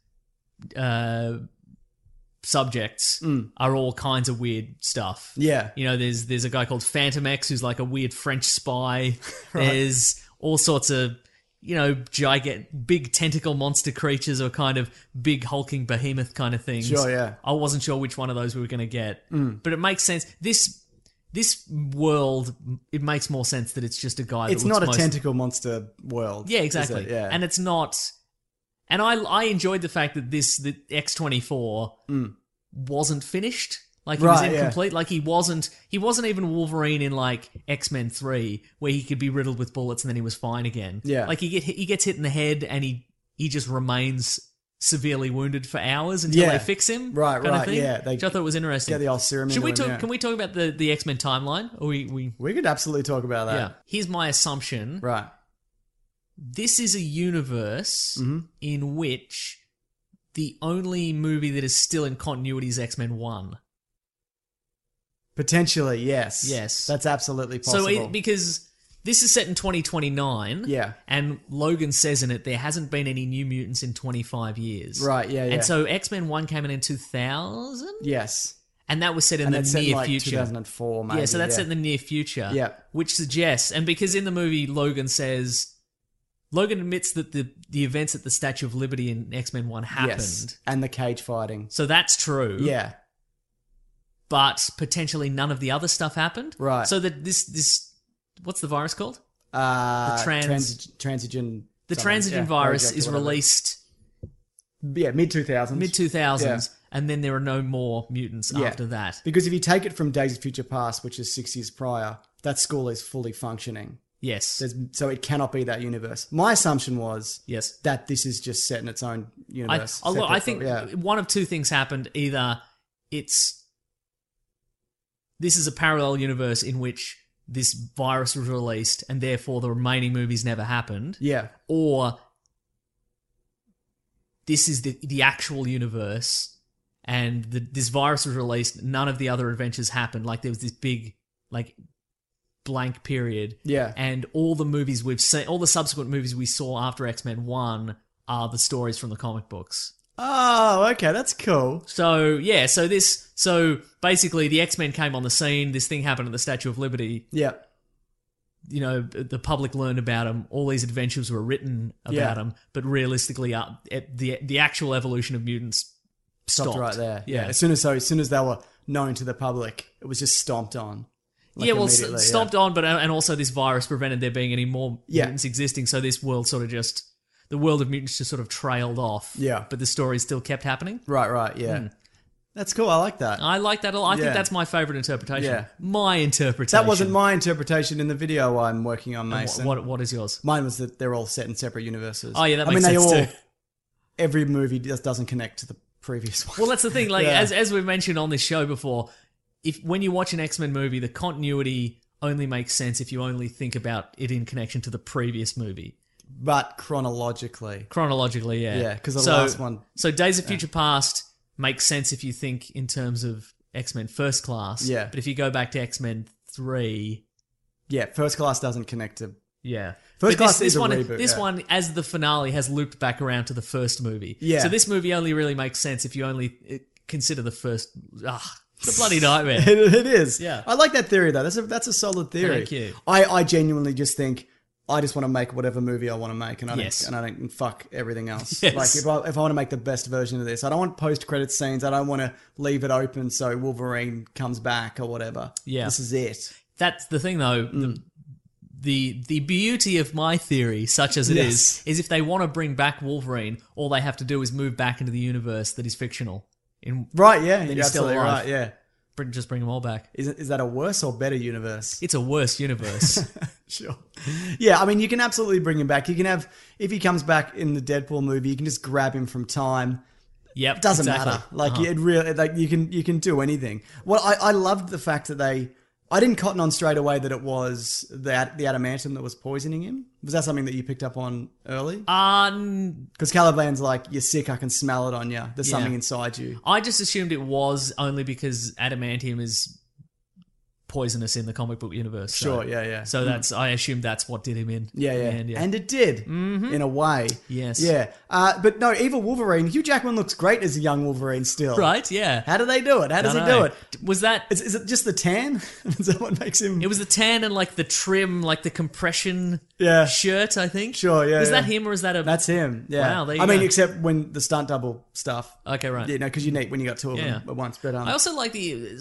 uh, subjects are all kinds of weird stuff. Yeah. You know, there's there's a guy called Phantom X who's like a weird French spy. There's all sorts of, you know, gigant, big tentacle monster creatures or kind of big hulking behemoth kind of things. Sure, yeah. I wasn't sure which one of those we were going to get, but it makes sense. This this world, it makes more sense that it's just a guy. It's that looks not a most- tentacle monster world. Yeah, is exactly. it? Yeah. And it's not. And I I enjoyed the fact that this the X twenty-four wasn't finished. Like he was Right, yeah. incomplete. Like he wasn't he wasn't even Wolverine in like X-Men three, where he could be riddled with bullets and then he was fine again. Yeah. Like he get he gets hit in the head and he he just remains severely wounded for hours until Yeah. they fix him. Right, kind of right, thing, yeah, they which I thought was interesting. get the old serum Should into we him, talk? yeah. Can we talk about the the X-Men timeline? Or we we We could absolutely talk about that. yeah. Here's my assumption. Right. This is a universe Mm-hmm. in which the only movie that is still in continuity is X-Men one. Potentially, yes. Yes. That's absolutely possible. So it, because this is set in twenty twenty-nine, Yeah. and Logan says in it there hasn't been any New Mutants in twenty-five years. Right, yeah, yeah. And so X-Men one came in in two thousand, yes. and that was set in And the that's set near in like future. two thousand four, maybe. yeah, so that's set in the near future. Yeah. Which suggests, and because in the movie Logan says, Logan admits that the, the events at the Statue of Liberty in X-Men one happened. Yes. And the cage fighting. So that's true. Yeah. But potentially none of the other stuff happened. Right. So that this, this, what's the virus called? Uh, The trans- transi- transigen. The something. transigen Yeah, virus project or is whatever. released Yeah, mid two thousands. mid two thousands, and then there are no more mutants Yeah. after that. Because if you take it from Days of Future Past, which is six years prior, that school is fully functioning. Yes. There's, so it cannot be that universe. My assumption was Yes. that this is just set in its own I, universe. although I separate think from- yeah. one of two things happened. Either it's this is a parallel universe in which this virus was released and therefore the remaining movies never happened, Yeah. or this is the the actual universe and the, this virus was released. None of the other adventures happened. Like there was this big like blank period. Yeah. And all the movies we've seen, all the subsequent movies we saw after X-Men one are the stories from the comic books. Oh, okay. That's cool. So, yeah, so this, so basically the X-Men came on the scene, this thing happened at the Statue of Liberty, Yeah. you know, the public learned about them, all these adventures were written about Yeah. them, but realistically, uh, the the actual evolution of mutants stopped. Stopped right there. Yeah. As soon as so, as soon as they were known to the public, it was just stomped on. Like, yeah, well, s- immediately, stomped yeah. on, but and also this virus prevented there being any more Yeah. mutants existing. So this world sort of just the world of mutants just sort of trailed off. Yeah. but the story still kept happening. Right, right, yeah. That's cool. I like that. I like that a lot. I Yeah. think that's my favorite interpretation. Yeah. My interpretation. That wasn't my interpretation in the video I'm working on, And wh- Mason. What, what is yours? Mine was that they're all set in separate universes. Oh, yeah, that I makes mean, they sense all, too. Every movie just doesn't connect to the previous one. Well, that's the thing. Like Yeah. as as we've mentioned on this show before, if when you watch an X-Men movie, the continuity only makes sense if you only think about it in connection to the previous movie. But chronologically. Chronologically, yeah. Yeah, 'cause the So- last one- So Days of Future Past makes sense if you think in terms of X-Men First Class. Yeah. But if you go back to X-Men three, Yeah, First Class doesn't connect to... yeah. First But Class this, is this a one, reboot, This yeah. one, as the finale, has looped back around to the first movie. Yeah. So this movie only really makes sense if you only uh, consider the first. Ah, it's a bloody nightmare. it, it is. Yeah. I like that theory, though. That's a, that's a solid theory. Thank you. I, I genuinely just think... I just want to make whatever movie I want to make, and I Yes. don't, and I don't fuck everything else. Yes. Like if I if I want to make the best version of this, I don't want post credit scenes. I don't want to leave it open so Wolverine comes back or whatever. Yeah. This is it. That's the thing, though. The, the the beauty of my theory, such as it Yes. is, is if they want to bring back Wolverine, all they have to do is move back into the universe that is fictional. In Right? Yeah, Then you're he's still absolutely alive. right. Yeah. bring, just bring them all back. Is it, is that a worse or better universe? It's a worse universe. Sure. Yeah, I mean, you can absolutely bring him back. You can have, if he comes back in the Deadpool movie, you can just grab him from time. Yep, It doesn't exactly. matter. Like Uh-huh. it really, like you can you can do anything. Well, I, I loved the fact that they. I didn't cotton on straight away that it was the ad- the adamantium that was poisoning him. Was that something that you picked up on early? Um, Because Caliban's like, "You're sick. I can smell it on you. There's Yeah. something inside you." I just assumed it was only because adamantium is poisonous in the comic book universe. so- Sure. Yeah. Yeah. So that's I assumed that's what did him in. Yeah, yeah. And, And it did, in a way. Yes. Yeah. Uh, but no, Evil Wolverine, Hugh Jackman looks great as a young Wolverine still. right, yeah. How do they do it? How does I he know. do it? Was that? Is, is it just the tan? Is that what makes him... It was the tan and like the trim, like the compression Yeah. shirt. I think. Sure, yeah, Was that yeah. him or is that a? That's him, yeah. Wow, there you I mean, go. except when the stunt double stuff. Okay, right. You know, because you need when you got two of Yeah. them at once. But um, I also like the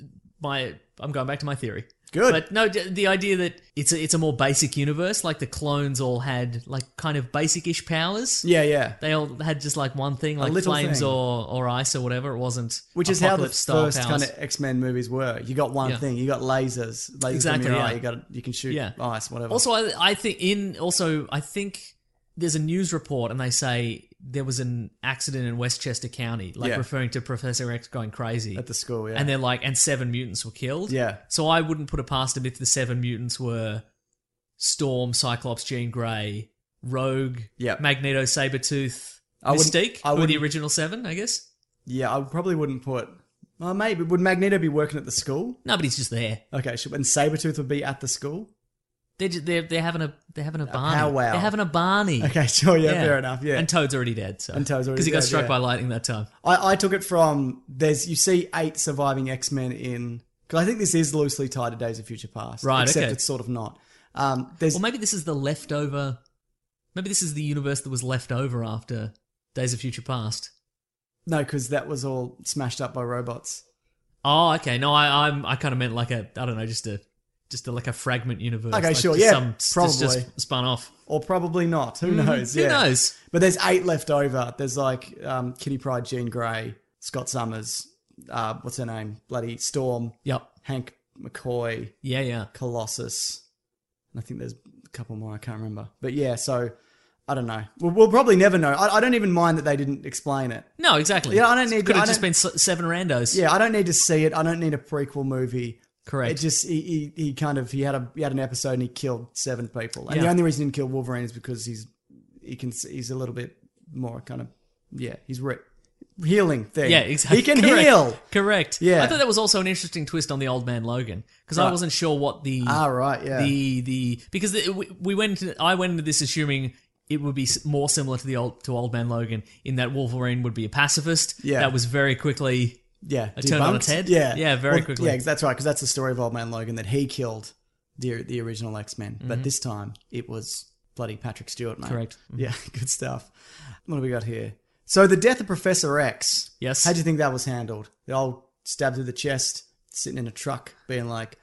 my. I'm going back to my theory. Good. But no, d- the idea that it's a, it's a more basic universe. Like the clones all had like kind of basic-ish powers. yeah, yeah. They all had just like one thing, like little flames thing. or, or ice or whatever. It wasn't Which is how the apocalypse-style first powers. kind of X-Men movies were. You got one Yeah. thing. You got lasers. Lasers Exactly, from your yeah. eye. You got you can shoot Yeah. ice, whatever. Also, I, I think in also I think there's a news report and they say there was an accident in Westchester County, like Yeah. referring to Professor X going crazy at the school, yeah. and they're like, and seven mutants were killed. Yeah. So I wouldn't put it past them if the seven mutants were Storm, Cyclops, Jean Grey, Rogue, Yep. Magneto, Sabretooth, I wouldn't- Mystique, I were the wouldn't- original seven, I guess. yeah, I probably wouldn't put... Well, maybe. Would Magneto be working at the school? No, but he's just there. Okay, sure. And Sabretooth would be at the school? They're just, they're they're having a they're having a Barney. powwow. They're having a Barney. Okay, sure. Yeah, fair enough. Yeah. And Toad's already dead. So. And Toad's already because he got dead, struck yeah. by lightning that time. I, I took it from there's you see eight surviving X-Men in because I think this is loosely tied to Days of Future Past, Right, Except okay. it's sort of not. Um, there's Or maybe this is the leftover. Maybe this is the universe that was left over after Days of Future Past. no, because that was all smashed up by robots. Oh, okay. No, I I'm I kind of meant like a I don't know, just a just a, like a fragment universe. Okay, like sure, just yeah, some, just- probably. just spun off. Or probably not. Who knows? Mm-hmm. Who Yeah. knows? But there's eight left over. There's like um, Kitty Pryde, Jean Grey, Scott Summers, uh, what's her name? Bloody Storm, Yep. Hank McCoy, Yeah, yeah. Colossus. And I think there's a couple more. I can't remember. But yeah, so I don't know. We'll, we'll probably never know. I, I don't even mind that they didn't explain it. No, exactly. Yeah, I don't need- Could I have just don't- been s- seven randos. Yeah, I don't need to see it. I don't need a prequel movie. Correct. It just he, he he kind of he had a he had an episode and he killed seven people. And Yeah. the only reason he didn't kill Wolverine is because he's he can he's a little bit more kind of yeah he's re- healing thing. Yeah, exactly. He can Correct. heal. Correct. Yeah. I thought that was also an interesting twist on the Old Man Logan because I Right. wasn't sure what the Ah, right, yeah. the the because the, we, we went into, I went into this assuming it would be s- more similar to the old to Old Man Logan in that Wolverine would be a pacifist. Yeah. that was very quickly Yeah, a turn on its debunked. head? Yeah, Yeah, very Well, quickly. Yeah, that's right because that's the story of Old Man Logan that he killed the the original X Men, Mm-hmm. but this time it was bloody Patrick Stewart, mate. Correct. Yeah, good stuff. What have we got here? So the death of Professor X. Yes. How do you think that was handled? The old stab through the chest, sitting in a truck, being like,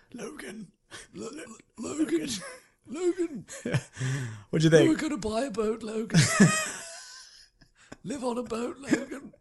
Logan. Logan. Logan. What'd you think? We're going to buy a boat, Logan. Live on a boat, Logan.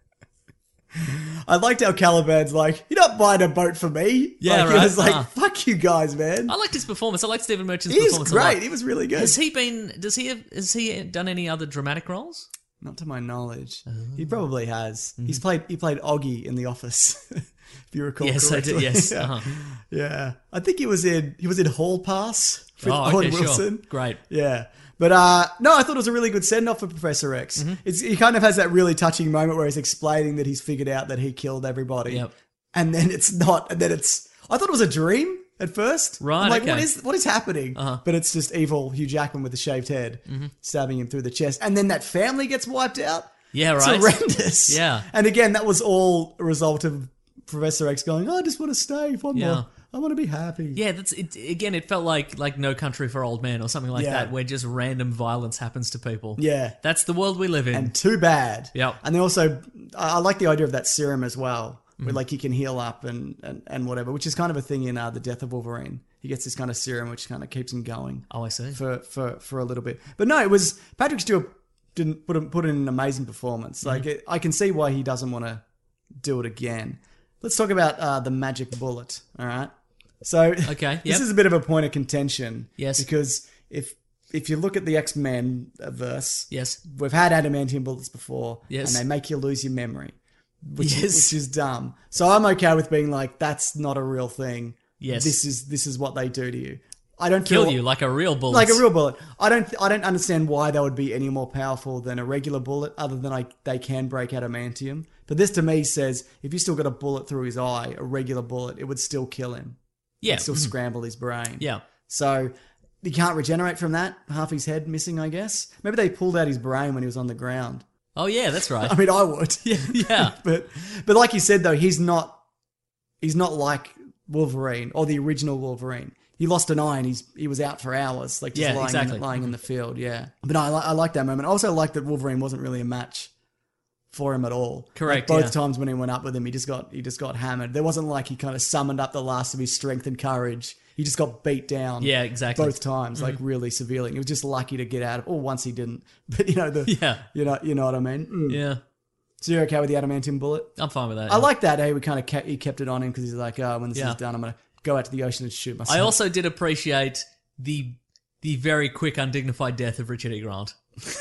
I liked how Caliban's like, you're not buying a boat for me. Yeah, like, right. He was like, Uh. fuck you guys, man. I liked his performance. I liked Stephen Merchant's He is performance a lot. great. He was really good. Has he been, does he have, has he done any other dramatic roles? Not to my knowledge. Oh. He probably has. Mm-hmm. He's played. He played Oggy in The Office. If you recall Yes, I correctly. did, yes. yeah. Uh-huh. yeah. I think he was in. He was in Hall Pass with Oh, Owen okay, sure. Wilson. Great. Yeah. But uh, no, I thought it was a really good send off for Professor X. Mm-hmm. It's, he kind of has that really touching moment where he's explaining that he's figured out that he killed everybody. Yep. And then it's not. And then it's. I thought it was a dream at first. Right, I'm like, okay. what is what is happening? Uh-huh. But it's just evil Hugh Jackman with a shaved head Mm-hmm. stabbing him through the chest. And then that family gets wiped out. Yeah, It's right. horrendous. Yeah. And again, that was all a result of Professor X going, oh, I just want to stay for Yeah. more. I want to be happy. Yeah, that's it. Again, it felt like like No Country for Old Men or something like Yeah. that, where just random violence happens to people. Yeah. That's the world we live in. And too bad. Yep. And they also, I I like the idea of that serum as well, Mm-hmm. where like he can heal up and, and, and whatever, which is kind of a thing in uh, The Death of Wolverine. He gets this kind of serum which kind of keeps him going. Oh, I see. For, for, for a little bit. But no, it was, Patrick Stewart didn't put, in- put in an amazing performance. Like, Mm-hmm. it, I can see why he doesn't want to do it again. Let's talk about uh, the magic bullet, all right? So Okay, this yep. is a bit of a point of contention. Yes. Because if if you look at the X-Men verse, Yes. we've had adamantium bullets before, Yes. and they make you lose your memory, which, Yes. which is dumb. So I'm okay with being like, that's not a real thing. Yes. This is this is what they do to you. I don't Kill feel- you like a real bullet. like a real bullet. I don't. I don't understand why they would be any more powerful than a regular bullet, other than like they can break adamantium. But this to me says, if you still got a bullet through his eye, a regular bullet, it would still kill him. Yeah. It'd still Mhm. scramble his brain. Yeah. So he can't regenerate from that. Half his head missing, I guess. Maybe they pulled out his brain when he was on the ground. Oh, yeah, that's right. I mean, I would. yeah. Yeah. but but like you said though, he's not. He's not like Wolverine or the original Wolverine. He lost an eye and he's he was out for hours, like just Yeah, lying, exactly. in, lying in the field. Yeah, but no, I, li- I like that moment. I also like that Wolverine wasn't really a match for him at all. Correct, Like both yeah. times when he went up with him, he just got he just got hammered. There wasn't like he kind of summoned up the last of his strength and courage. He just got beat down. Yeah, exactly. Both times, like really severely. He was just lucky to get out of. Or once he didn't, but you know the. Yeah. You know you know what I mean. Mm. Yeah. So you're okay with the adamantium bullet? I'm fine with that. I yeah. like that. Hey, we kind of kept, he kept it on him because he's like, oh, when this Yeah. is done, I'm gonna go out to the ocean and shoot myself. I also did appreciate the the very quick, undignified death of Richard E. Grant.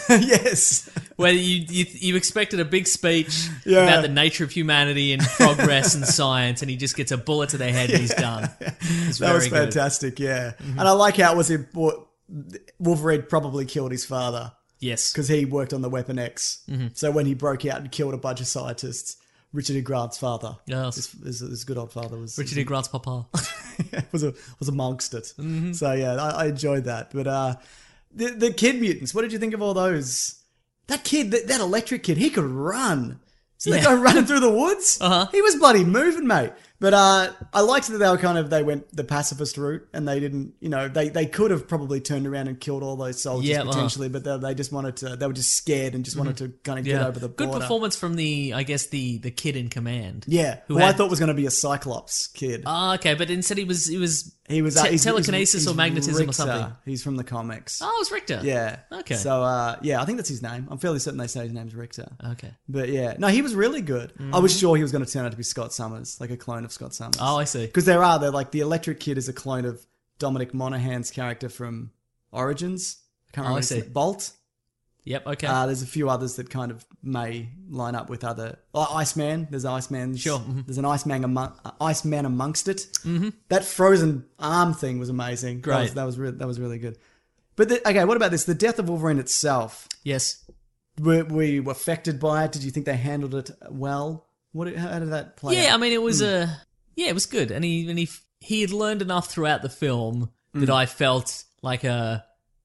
yes. Where you, you you expected a big speech Yeah. about the nature of humanity and progress and science, and he just gets a bullet to the head and he's done. It's That very was good. Mm-hmm. fantastic. Yeah, and I like how it was important. Wolverine probably killed his father Yes. because he worked on the Weapon X. Mm-hmm. So when he broke out and killed a bunch of scientists, Richard E. Grant's father, Yes. his, his, his good old father was Richard E. Grant's papa. was a was amongst it. Mm-hmm. So yeah, I, I enjoyed that. But uh, the the kid mutants. What did you think of all those? That kid, that, that electric kid, he could run. So they Yeah. go running through the woods. Uh-huh. He was bloody moving, mate. But uh, I liked that they were kind of they went the pacifist route, and they didn't. You know, they they could have probably turned around and killed all those soldiers Yeah, uh-huh. potentially, but they, they just wanted to. They were just scared and just wanted to kind of get over the Good border. performance from the, I guess, the the kid in command. Yeah, Who who I had- thought was going to be a Cyclops kid. Ah, okay, but instead he was he was He was te- uh, he's- telekinesis he's- or he's magnetism or Richter. something. He's from the comics. Oh, it was Richter. Yeah. Okay. So uh, yeah, I think that's his name. I'm fairly certain they say his name's Richter. Okay. But yeah, no, he was really good. I was sure he was going to turn out to be Scott Summers, like a clone of Scott Summers. Oh, I see. Because there are, they're like the Electric Kid is a clone of Dominic Monaghan's character from Origins. I can't Oh, I remember. his see. name. Bolt. Yep. Okay. Uh, there's a few others that kind of may line up with other. Oh, Iceman. There's Iceman. Sure, mhm. There's an Iceman, among, uh, Iceman amongst it. Mm-hmm. That frozen arm thing was amazing. That was Great. that was, re- that was really good. But the, okay, what about this? The death of Wolverine itself. yes. Were, were you affected by it? Did you think they handled it well? What? How did that play? Yeah, out? I mean, it was Hmm. a yeah, it was good, and he and he he had learned enough throughout the film Hmm. that I felt like a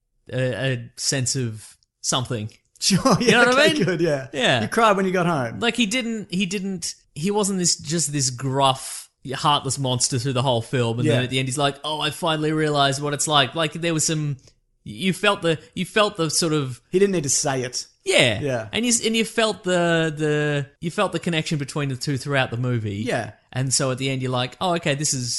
a, a sense of something. Sure, yeah, You know what I okay, mean? good, yeah. Yeah. You cried when you got home. Like he didn't, he didn't, he wasn't this just this gruff, heartless monster through the whole film, and Yeah. then at the end he's like, "Oh, I finally realized what it's like." Like there was some, you felt the, you felt the sort of. He didn't need to say it. Yeah, Yeah. and you and you felt the the you felt the connection between the two throughout the movie. Yeah. and so at the end you're like, oh, okay, this is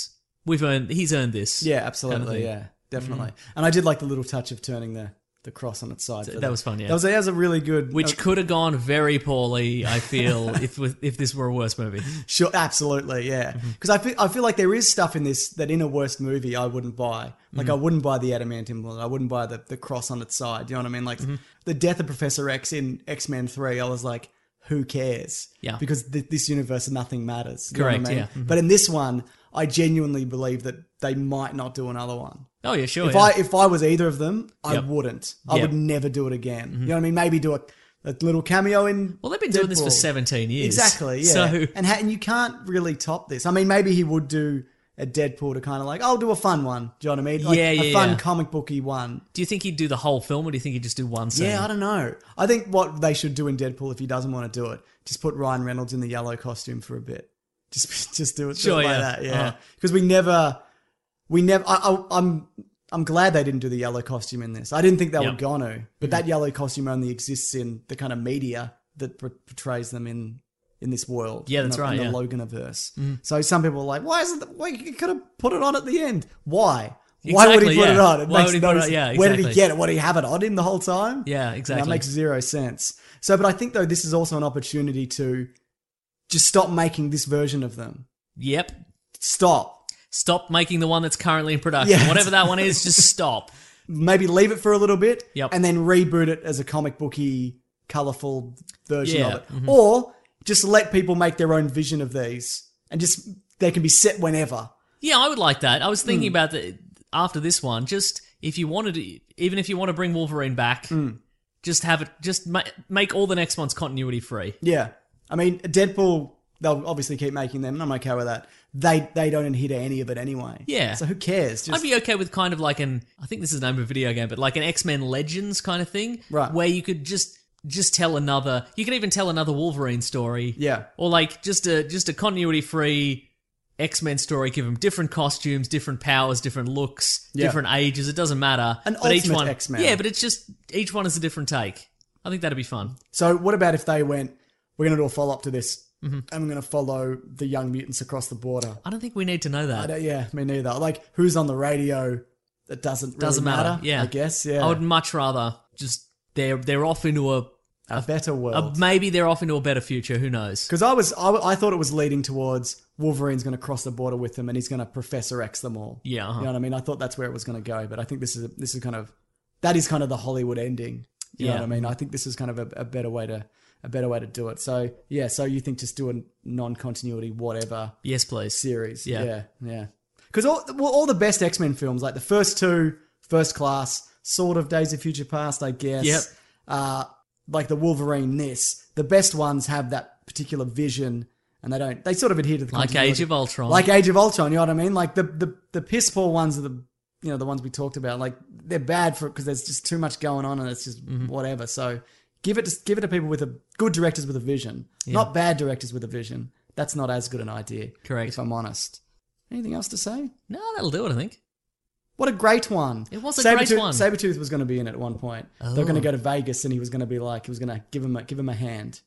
we've earned. He's earned this. Yeah, kind of absolutely. thing. Yeah, definitely. And I did like the little touch of turning the, the cross on its side. for that the- was fun, yeah. That was, that was a really good... Which uh, could have gone very poorly, I feel, if with- if this were a worse movie. Sure, absolutely, yeah. Because I feel I feel like there is stuff in this that in a worst movie I wouldn't buy. Like I wouldn't buy the adamantium bullet. I wouldn't buy the, the cross on its side. You know what I mean? Like the death of Professor X in X-Men three, I was like, who cares? Yeah. Because th- this universe, nothing matters. You know Correct, what I mean? yeah. Mhm. But in this one, I genuinely believe that they might not do another one. Oh yeah, sure. If yeah. I if I was either of them, I Yep. wouldn't. I Yep. would never do it again. You know what I mean? Maybe do a, a little cameo in. well, they've been doing this for Deadpool. seventeen years. Exactly, yeah. So And ha- and you can't really top this. I mean, maybe he would do a Deadpool to kind of like, I'll do a fun one. Do you know what I mean? Like Yeah, a yeah, fun yeah. comic booky one. do you think he'd do the whole film, or do you think he'd just do one scene? Yeah, I don't know. I think what they should do in Deadpool, if he doesn't want to do it, just put Ryan Reynolds in the yellow costume for a bit. Just just do it, do Sure, it like yeah. that. Yeah, Uh-huh. because we never, we never. I, I, I'm. I'm glad they didn't do the yellow costume in this. I didn't think they Yep. were gonna, but that yellow costume only exists in the kind of media that por- portrays them in in this world. Yeah, in that's the, right, In the yeah. Loganaverse. So some people are like, "Why isn't? The, why you could have put it on at the end? Why? Why would he Exactly, put it yeah. on? It Why makes would he no put it on? sense. Yeah, Where did he exactly. get it? What, did he have it on him the whole time? Yeah, That exactly. makes zero sense. So, but I think though this is also an opportunity to just stop making this version of them. Yep. Stop. Stop making the one that's currently in production. Yeah. Whatever that one is, just stop. Maybe leave it for a little bit, Yep. and then reboot it as a comic booky, colourful version Yeah, of it. Or just let people make their own vision of these, and just they can be set whenever. Yeah, I would like that. I was Hmm. thinking about that after this one. Just if you wanted to, even if you want to bring Wolverine back, Hmm. just have it. Just ma- make all the next ones continuity free. Yeah, I mean Deadpool. They'll obviously keep making them, and I'm okay with that. They they don't adhere to any of it anyway. Yeah. So who cares? Just, I'd be okay with kind of like an, I think this is the name of a video game, but like an X-Men Legends kind of thing. Right. Where you could just just tell another, you could even tell another Wolverine story. Yeah. Or like just a just a continuity free X-Men story, give them different costumes, different powers, different looks, Yeah. different ages, it doesn't matter. An but each ultimate one, X-Men. Yeah, but it's just, each one is a different take. I think that'd be fun. So what about if they went, we're going to do a follow-up to this, Mm-hmm. and we're going to follow the young mutants across the border? I don't think we need to know I that. don't, yeah, me neither. Like, who's on the radio? That doesn't really Doesn't matter. Yeah. I guess, yeah. I would much rather just, they're, they're off into a, a better a, world. maybe they're off into a better future, who knows? Because I was, I, I thought it was leading towards Wolverine's going to cross the border with them, and he's going to Professor X them all. Yeah, uh-huh. You know what I mean? I thought that's where it was going to go, but I think this is this is kind of that is kind of the Hollywood ending. You know Yeah. what I mean? I think this is kind of a, a better way to a better way to do it. So yeah, so you think just do a non-continuity whatever Yes, please. series? Yeah. yeah, yeah. Because all well, all the best X-Men films, like the first two, First Class, sort of Days of Future Past, I guess. Yep. Uh, like the Wolverine, this the best ones have that particular vision. And they don't. They sort of adhere to the Like continuity. Age of Ultron. Like Age of Ultron. You know what I mean? Like the the the piss poor ones are the you know the ones we talked about. Like they're bad for because there's just too much going on and it's just Mm-hmm. whatever. So give it to, give it to people with a good directors with a vision, not bad directors with a vision. That's not as good an idea. Correct. If I'm honest. Anything else to say? No, that'll do it, I think. What a great one. It was a Sabretooth, great one. Sabretooth was going to be in it at one point. They were Oh. going to go to Vegas and he was going to be like, he was going to give him a, give him a hand.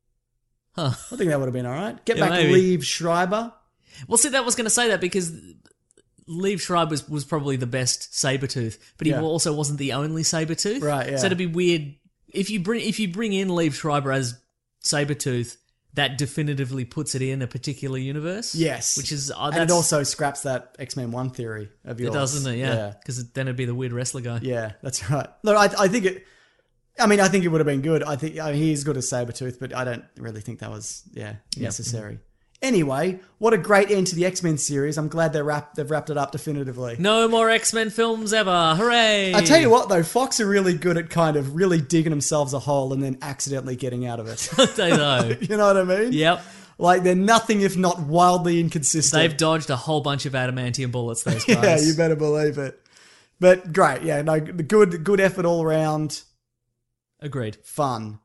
Huh. I think that would have been all right. Get Yeah, back maybe. Liev Schreiber. Well, see, that was going to say that because Liev Schreiber was, was probably the best Sabretooth, but he Yeah. also wasn't the only Sabretooth. Right, yeah. So it'd be weird if you bring if you bring in Liev Schreiber as Sabretooth, that definitively puts it in a particular universe. Yes. Which is uh, and that's, it also scraps that X-Men one theory of it yours. does, doesn't it? Yeah, Yeah, because then it'd be the weird wrestler guy. yeah, that's right. Look, I, I think it... I mean, I think it would have been good. I think I mean, he is good as Sabretooth, but I don't really think that was, yeah, necessary. Anyway, what a great end to the X-Men series. I'm glad they're wrap, they've wrapped it up definitively. No more X-Men films ever! Hooray! I tell you what, though, Fox are really good at kind of really digging themselves a hole and then accidentally getting out of it. they know. You know what I mean? Yep. Like, they're nothing if not wildly inconsistent. They've dodged a whole bunch of adamantium bullets, those Yeah, guys. you better believe it. But great, yeah, no, good, good effort all around. Agreed. Fun.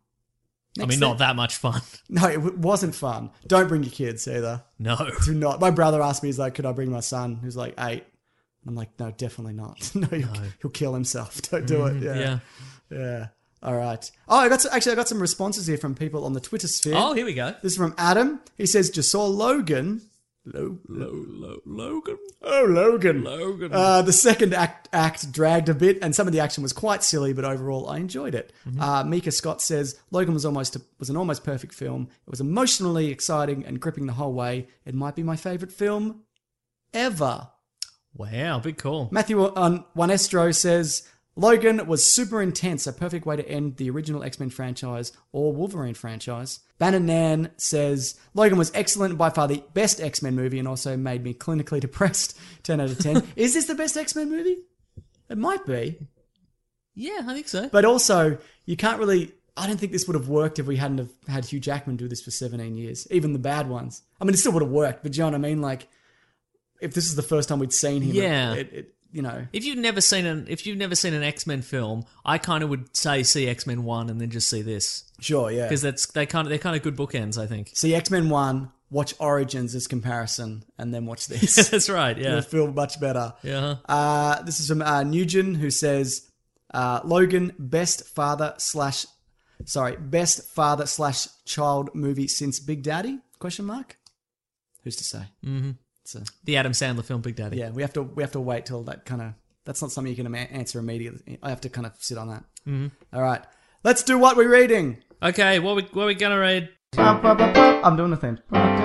I Next mean, thing- not that much fun. No, it w- wasn't fun. Don't bring your kids either. No. Do not. My brother asked me, he's like, could I bring my son who's like eight? I'm like, no, definitely not. no, he'll, he'll kill himself. Don't do it. Yeah. Yeah. Yeah. All right. Oh, I got some, actually, I got some responses here from people on the Twitter sphere. Oh, here we go. This is from Adam. He says, just saw Logan. Lo- Lo- Lo- Logan. Oh, Logan. Logan. Uh, the second act act dragged a bit, and some of the action was quite silly, but overall I enjoyed it. Mm-hmm. Uh, Mika Scott says Logan was almost a, was an almost perfect film. It was emotionally exciting and gripping the whole way. It might be my favorite film ever. Wow, big call. Matthew on Juanestro says Logan was super intense, a perfect way to end the original X-Men franchise or Wolverine franchise. Bannon Nan says Logan was excellent, by far the best X-Men movie, and also made me clinically depressed. ten out of ten. Is this the best X-Men movie? It might be. Yeah, I think so. But also, you can't really... I don't think this would have worked if we hadn't have had Hugh Jackman do this for seventeen years. Even the bad ones. I mean, it still would have worked, but do you know what I mean? Like, if this is the first time we'd seen him, Yeah. it, it, you know... If you've never seen an if you've never seen an X-Men film, I kind of would say see X-Men one and then just see this, Sure, yeah. because that's they kind of they're kind of good bookends, I think. See X-Men one, watch Origins as comparison, and then watch this. That's right. Yeah. It'll feel much better. Yeah. Uh, this is from uh, Nugent, who says, uh, Logan, best father slash, sorry, best father slash child movie since Big Daddy? Question mark? Who's to say? Mm-hmm. It's a, The Adam Sandler film Big Daddy. yeah, we have to we have to wait till that kind of. That's not something you can ama- answer immediately. I have to kind of sit on that. Mm-hmm. All right, let's do what we're reading. Okay, what we what we gonna read? I'm doing the thing.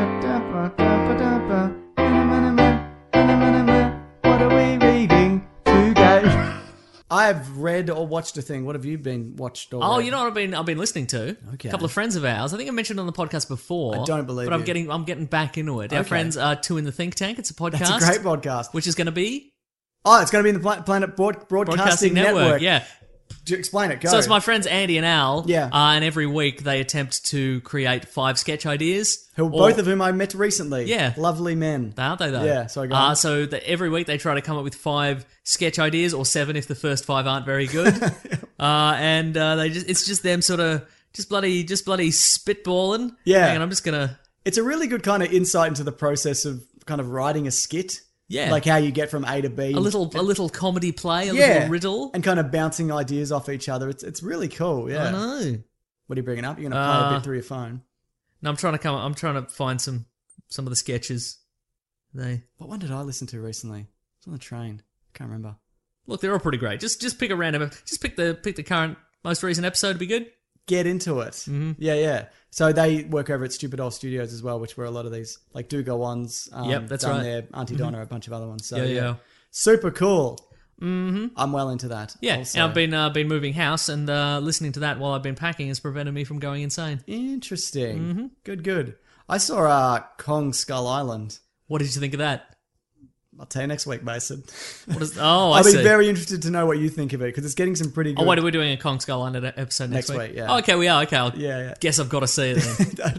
What are we reading today? I've read or watched a thing. What have you been watched or Oh, read? you know what I've been I've been listening to? Okay. A couple of friends of ours. I think I mentioned on the podcast before. I don't believe But I'm you. getting I'm getting back into it. Our Okay. friends are Two in the Think Tank. It's a podcast. That's a great podcast. Which is going to be Oh, it's going to be in the Pla- Planet Broad- Broadcasting, Broadcasting Network. Network. Yeah. Do- Explain it. Go. So it's my friends Andy and Al. Yeah. Uh, and every week they attempt to create five sketch ideas. Who, Or- both of whom I met recently. Yeah. Lovely men. Aren't they though? Yeah, sorry, go uh, on. So that every week they try to come up with five sketch ideas, or seven if the first five aren't very good. uh, and uh, they just it's just them sort of just bloody just bloody spitballing. Yeah. And I'm just gonna It's a really good kind of insight into the process of kind of writing a skit. Yeah. Like how you get from A to B. a little a little comedy play, a yeah. little riddle. And kind of bouncing ideas off each other. It's it's really cool. Yeah. I know. What are you bringing up? You're going to play a Uh, bit through your phone. No, I'm trying to come. I'm trying to find some some of the sketches. They What one did I listen to recently? It was on the train. Can't remember. look, they're all pretty great. Just just pick a random. Just pick the pick the current most recent episode to be good. Get into it. Mm-hmm. Yeah, yeah. So they work over at Stupid Old Studios as well, which were a lot of these, like Do Go Ons. Um, Yep, that's done right. there, Auntie Donna, a bunch of other ones. So, Yeah, yeah, yeah. super cool. Mm-hmm. I'm well into that. Yeah, also. and I've been uh, been moving house, and uh, listening to that while I've been packing has prevented me from going insane. Interesting. Mm-hmm. Good, good. I saw uh, Kong Skull Island. What did you think of that? I'll tell you next week, Mason. What is? Oh, I I'll be see. very interested to know what you think of it because it's getting some pretty good. Oh, wait, are we doing a Kong Skull Island episode next, Next week? week, yeah. Oh, okay, we are. Okay, I'll Yeah, yeah. guess I've got to see it then.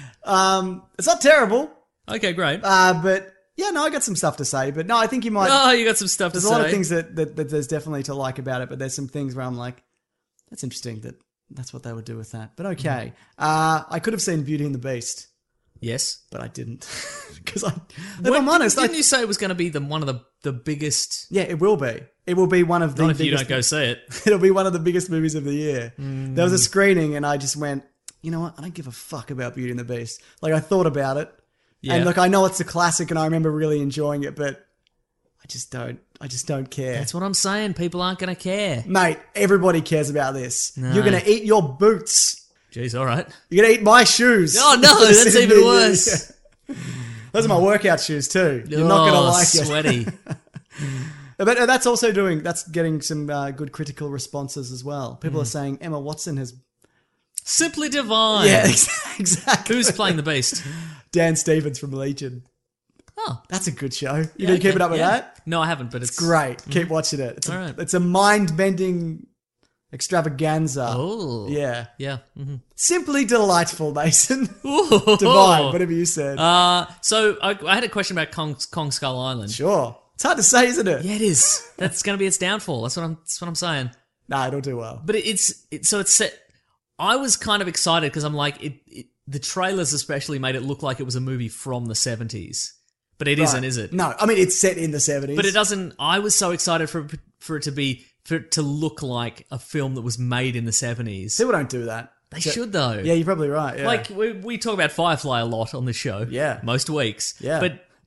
um, it's not terrible, Okay, great. uh, but yeah, no, I got some stuff to say. But no, I think you might. Oh, you got some stuff to There's say. a lot of things that, that, that there's definitely to like about it, but there's some things where I'm like, that's interesting that that's what they would do with that. But okay. Uh, I could have seen Beauty and the Beast, Yes. but I didn't. Because I, if What- I'm honest, didn't I, you say it was going to be the one of the the biggest? yeah, it will be. It will be one of the Not if you biggest. don't go see it. It'll be one of the biggest movies of the year. Mm. There was a screening, and I just went, you know what? I don't give a fuck about Beauty and the Beast. Like, I thought about it. Yeah. And look, I know it's a classic, and I remember really enjoying it, but I just don't. I just don't care. That's what I'm saying. People aren't going to care. Mate, everybody cares about this. No. You're going to eat your boots. Jeez, all right. You're going to eat my shoes. Oh, no, For that's sitting even near you. worse. Yeah. Those are my workout shoes, too. You're not going to Oh, like sweaty. it. But uh, that's also doing, that's getting some uh, good critical responses as well. People Mm. are saying Emma Watson has. Simply divine. Yeah, exactly. Who's playing the Beast? Dan Stevens from Legion. Oh, That's a good show. You yeah, been keeping okay, up with yeah. that? No, I haven't, but it's It's great. Keep watching it. It's a, All right. it's a mind-bending extravaganza. Oh, Yeah. yeah. Mm-hmm. Simply delightful, Mason. Ooh. Divine, whatever you said. Uh, so I, I had a question about Kong, Kong Skull Island. Sure. It's hard to say, isn't it? Yeah, it is. That's going to be its downfall. That's what I'm. That's what I'm saying. Nah, it'll do well. But it, it's it, so it's set. I was kind of excited because I'm like it, it. The trailers especially made it look like it was a movie from the seventies, but it Right. not is it? No, I mean, it's set in the seventies. But it doesn't. I was so excited for for it to be for it to look like a film that was made in the seventies. People don't do that. They So- should though. Yeah, you're probably right. Yeah. Like we, we talk about Firefly a lot on this show. Yeah. most weeks. Yeah. but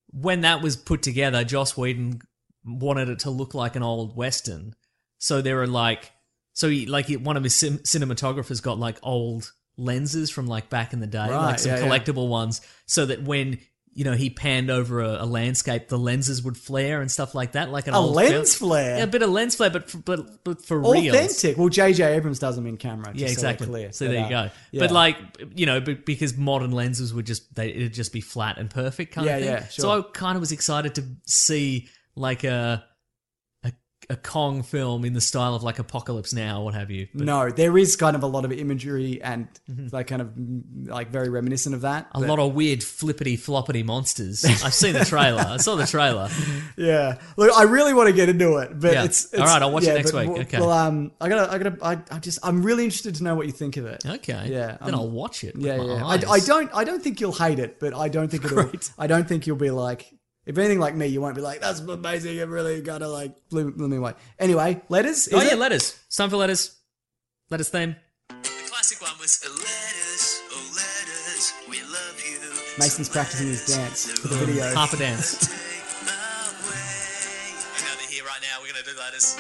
when that was put together, Joss Whedon wanted it to look like an old Western. So there are like, so he, like he, one of his sim- cinematographers got like old lenses from like back in the day, Right, like some yeah, yeah. collectible ones, so that when, you know, he panned over a, a landscape, the lenses would flare and stuff like that, like an A old lens film. flare? Yeah, a bit of lens flare, but for, but but for real. Authentic. Well, J J Abrams does them in camera. Yeah, just so they're exactly. clear. So But, there you uh, go. yeah. But like, you know, but because modern lenses would just they it'd just be flat and perfect kind Yeah, of thing. yeah, So sure. I kind of was excited to see like a a a Kong film in the style of like Apocalypse Now or what have you. But No, there is kind of a lot of imagery and like kind of mm, like very reminiscent of that. a lot of weird flippity floppity monsters. I've seen the trailer. I saw the trailer. Yeah, look, I really want to get into it, but Yeah. it's, it's All right, I'll watch it yeah, next but week. Well, Okay. well, um, I gotta, I gotta, I, I just, I'm really interested to know what you think of it. Okay. Yeah, Then um, I'll watch it. with Yeah, my yeah. eyes. I, I don't, I don't think you'll hate it, but I don't think it'll. Great. I don't think you'll be like, if anything like me, you won't be like, that's amazing. It really kind of like blew, blew me away. Anyway, letters. Is Oh yeah, it? letters. It's time for letters. Letters theme. The classic one was letters, oh letters, we love you. Mason's practicing his dance for the video. Half a dance. Take away. You know they're here right now. We're gonna do letters.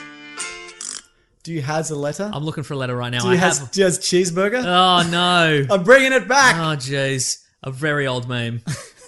Do you has a letter? I'm looking for a letter right now. Do I you has, have. do you has cheeseburger? Oh no. I'm bringing it back. Oh jeez. A very old meme.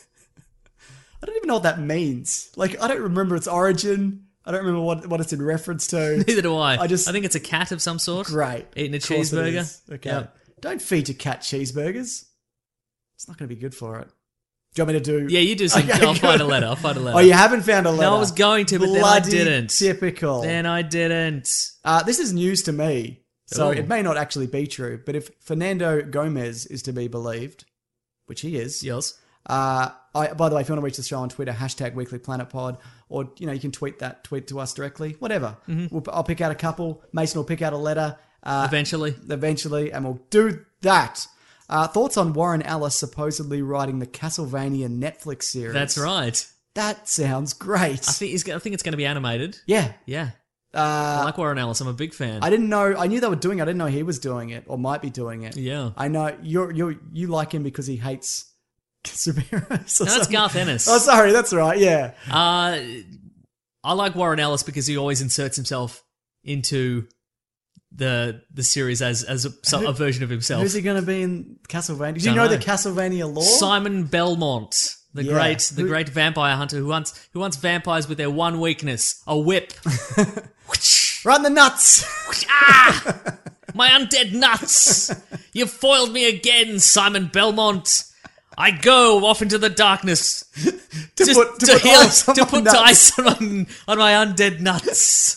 I don't even know what that means. Like, I don't remember its origin. I don't remember what, what it's in reference to. Neither do I. I just- I think it's a cat of some sort. Great. Eating a Of course it cheeseburger. is. Okay. Yep. Don't feed your cat cheeseburgers. It's not going to be good for it. Do you want me to do... Yeah, you do some. Okay, I'll find a good. letter. I'll find a letter. Oh, you haven't found a letter? No, I was going to, but then I Bloody didn't. typical. Then I didn't. Uh, this is news to me, so Ooh. it may not actually be true, but if Fernando Gomez is to be believed, which he is... Yours. Uh, I, by the way, if you want to reach the show on Twitter, hashtag Weekly Planet Pod, or you know you can tweet that tweet to us directly, whatever. Mm-hmm. We'll, I'll pick out a couple. Mason will pick out a letter uh, Eventually. eventually, and we'll do that. Uh, thoughts on Warren Ellis supposedly writing the Castlevania Netflix series? That's right. That sounds great. I think he's. I think it's going to be animated. yeah. Yeah. I Uh, like Warren Ellis. I'm a big fan. I didn't know. I knew they were doing it. I didn't know he was doing it or might be doing it. Yeah. I know you're you you like him because he hates superheroes. or No, that's something. Garth Ennis. Oh, sorry. That's right. Yeah. Uh, I like Warren Ellis because he always inserts himself into the the series as as a, so- a version of himself. Who's he going to be in Castlevania? Do you Don't know, know. the Castlevania lore? Simon Belmont, the Yeah. great the Who- great vampire hunter who hunts who hunts vampires with their one weakness, a whip. Run the nuts! Ah! My undead nuts! You've foiled me again, Simon Belmont. I go off into the darkness to just put, to to, put heal, ice on to my put nuts. ice on my, on my undead nuts.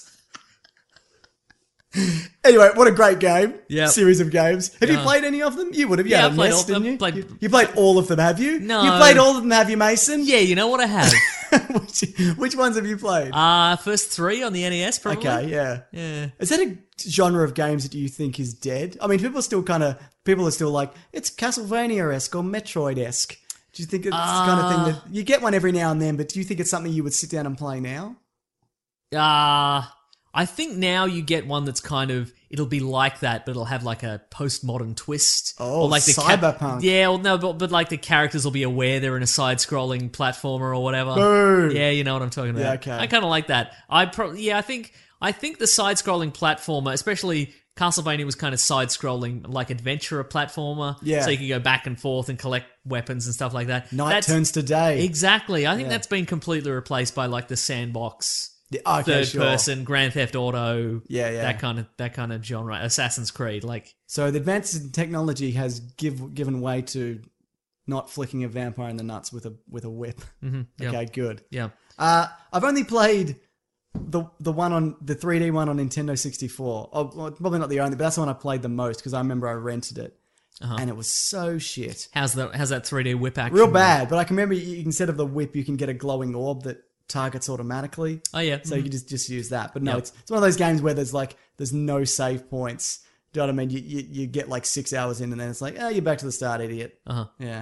Anyway, what a great game. Yep. Series of games. Have you Yeah. played any of them? You would have. You Yeah, had I a played NES, all- didn't I you? played- you? You played all of them, have you? No. You played all of them, have you, Mason? Yeah, you know what I have? which, which ones have you played? Uh, first three on the N E S, probably. okay, yeah. Yeah. Is that a genre of games that you think is dead? I mean, people are still kind of, people are still like, it's Castlevania-esque or Metroid-esque. Do you think it's the kind of thing that, you get one every now and then, but do you think it's something you would sit down and play now? Uh, I think now you get one that's kind of, it'll be like that, but it'll have like a postmodern twist. Oh, like the cyberpunk. yeah, well, no, but, but like the characters will be aware they're in a side-scrolling platformer or whatever. Boo. Yeah, you know what I'm talking about. Yeah, okay. I kind of like that. I pro- yeah, I think I think the side-scrolling platformer, especially Castlevania, was kind of side-scrolling, like adventurer platformer. Yeah. So you could go back and forth and collect weapons and stuff like that. Night That's- turns to day. Exactly. I think Yeah. that's been completely replaced by like the sandbox. Yeah, okay, Third sure. person, Grand Theft Auto, Yeah, yeah. that kind of that kind of genre, Assassin's Creed, like So the advances in technology has give, given way to not flicking a vampire in the nuts with a with a whip. Mm-hmm, yeah. Okay, good. yeah. Uh, I've only played the the one on the three D one on Nintendo sixty-four. Oh, well, probably not the only, but that's the one I played the most because I remember I rented it, Uh-huh. and it was so shit, How's the how's that three D whip action? real bad. But I can remember you, instead of the whip, you can get a glowing orb that targets automatically. Oh yeah. So you can just, just use that. But no, Yep. it's it's one of those games where there's like there's no save points. Do you know what I mean? You, you you get like six hours in and then it's like, oh, you're back to the start, idiot. Uh huh. Yeah.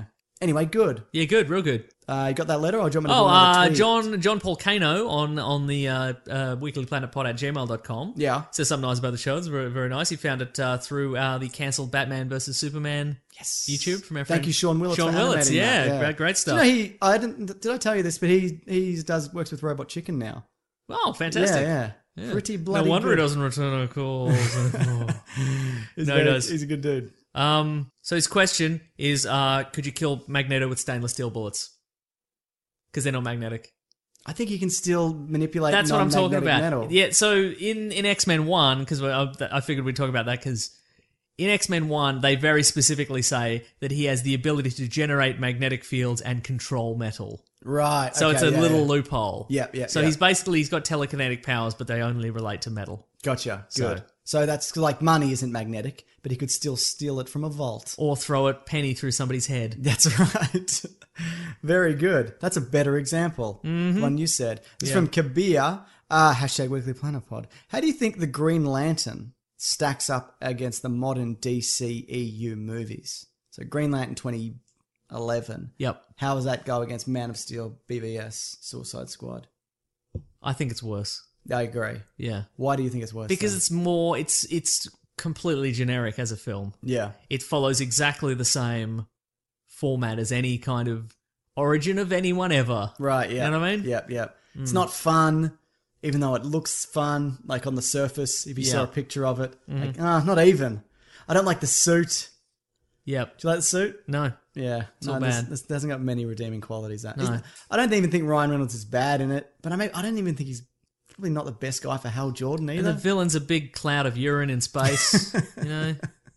Anyway, good. Yeah, good, real good. Uh, you got that letter, or do you want me to Oh, do another uh, tweet? John John Paul Cano on on the uh, uh, weeklyplanetpod at gmail dot com. Yeah. Says something nice about the show. It's very, very nice. He found it uh, through uh, the cancelled Batman versus Superman Yes. YouTube from our friend Thank you, Sean Willits. Sean for Willits, animating yeah, that, Great, great stuff. Do you know, he, I didn't, did I tell you this, but he he does works with Robot Chicken now. Oh, fantastic. Yeah, yeah. Yeah. Pretty bloody No wonder good. he doesn't return our calls. Oh. He's No, very- he does. He's a good dude. Um, so his question is, uh, could you kill Magneto with stainless steel bullets? Because they're not magnetic. I think he can still manipulate That's what I'm talking non-magnetic about. metal. Yeah, so in, in X-Men one, because I, I figured we'd talk about that, because in X-Men one, they very specifically say that he has the ability to generate magnetic fields and control metal. Right. So okay, it's a yeah, little yeah. loophole. Yeah, yeah, So yeah. he's basically, he's got telekinetic powers, but they only relate to metal. Gotcha. So- Good. So that's like money isn't magnetic, but he could still steal it from a vault. Or throw a penny through somebody's head. That's right. Very good. That's a better example. Mm-hmm. One you said. This is Yeah. from Kabir. Uh, hashtag Weekly Planet Pod. How do you think the Green Lantern stacks up against the modern D C E U movies? So Green Lantern twenty eleven. Yep. How does that go against Man of Steel, B V S, Suicide Squad? I think it's worse. I agree. Yeah. Why do you think it's worse? Because then? it's more, it's it's completely generic as a film. Yeah. It follows exactly the same format as any kind of origin of anyone ever. Right, yeah. You know what I mean? Yep, yep. It's not fun, even though it looks fun, like on the surface, if you saw Yeah. a picture of it. Like, ah, not even. I don't like the suit. Yep. Do you like the suit? No. Yeah. It's not this- bad. This doesn't got many redeeming qualities. That No. He's- I don't even think Ryan Reynolds is bad in it, but I mean, I don't even think he's probably not the best guy for Hal Jordan And the either. villain's a big cloud of urine in space. You know?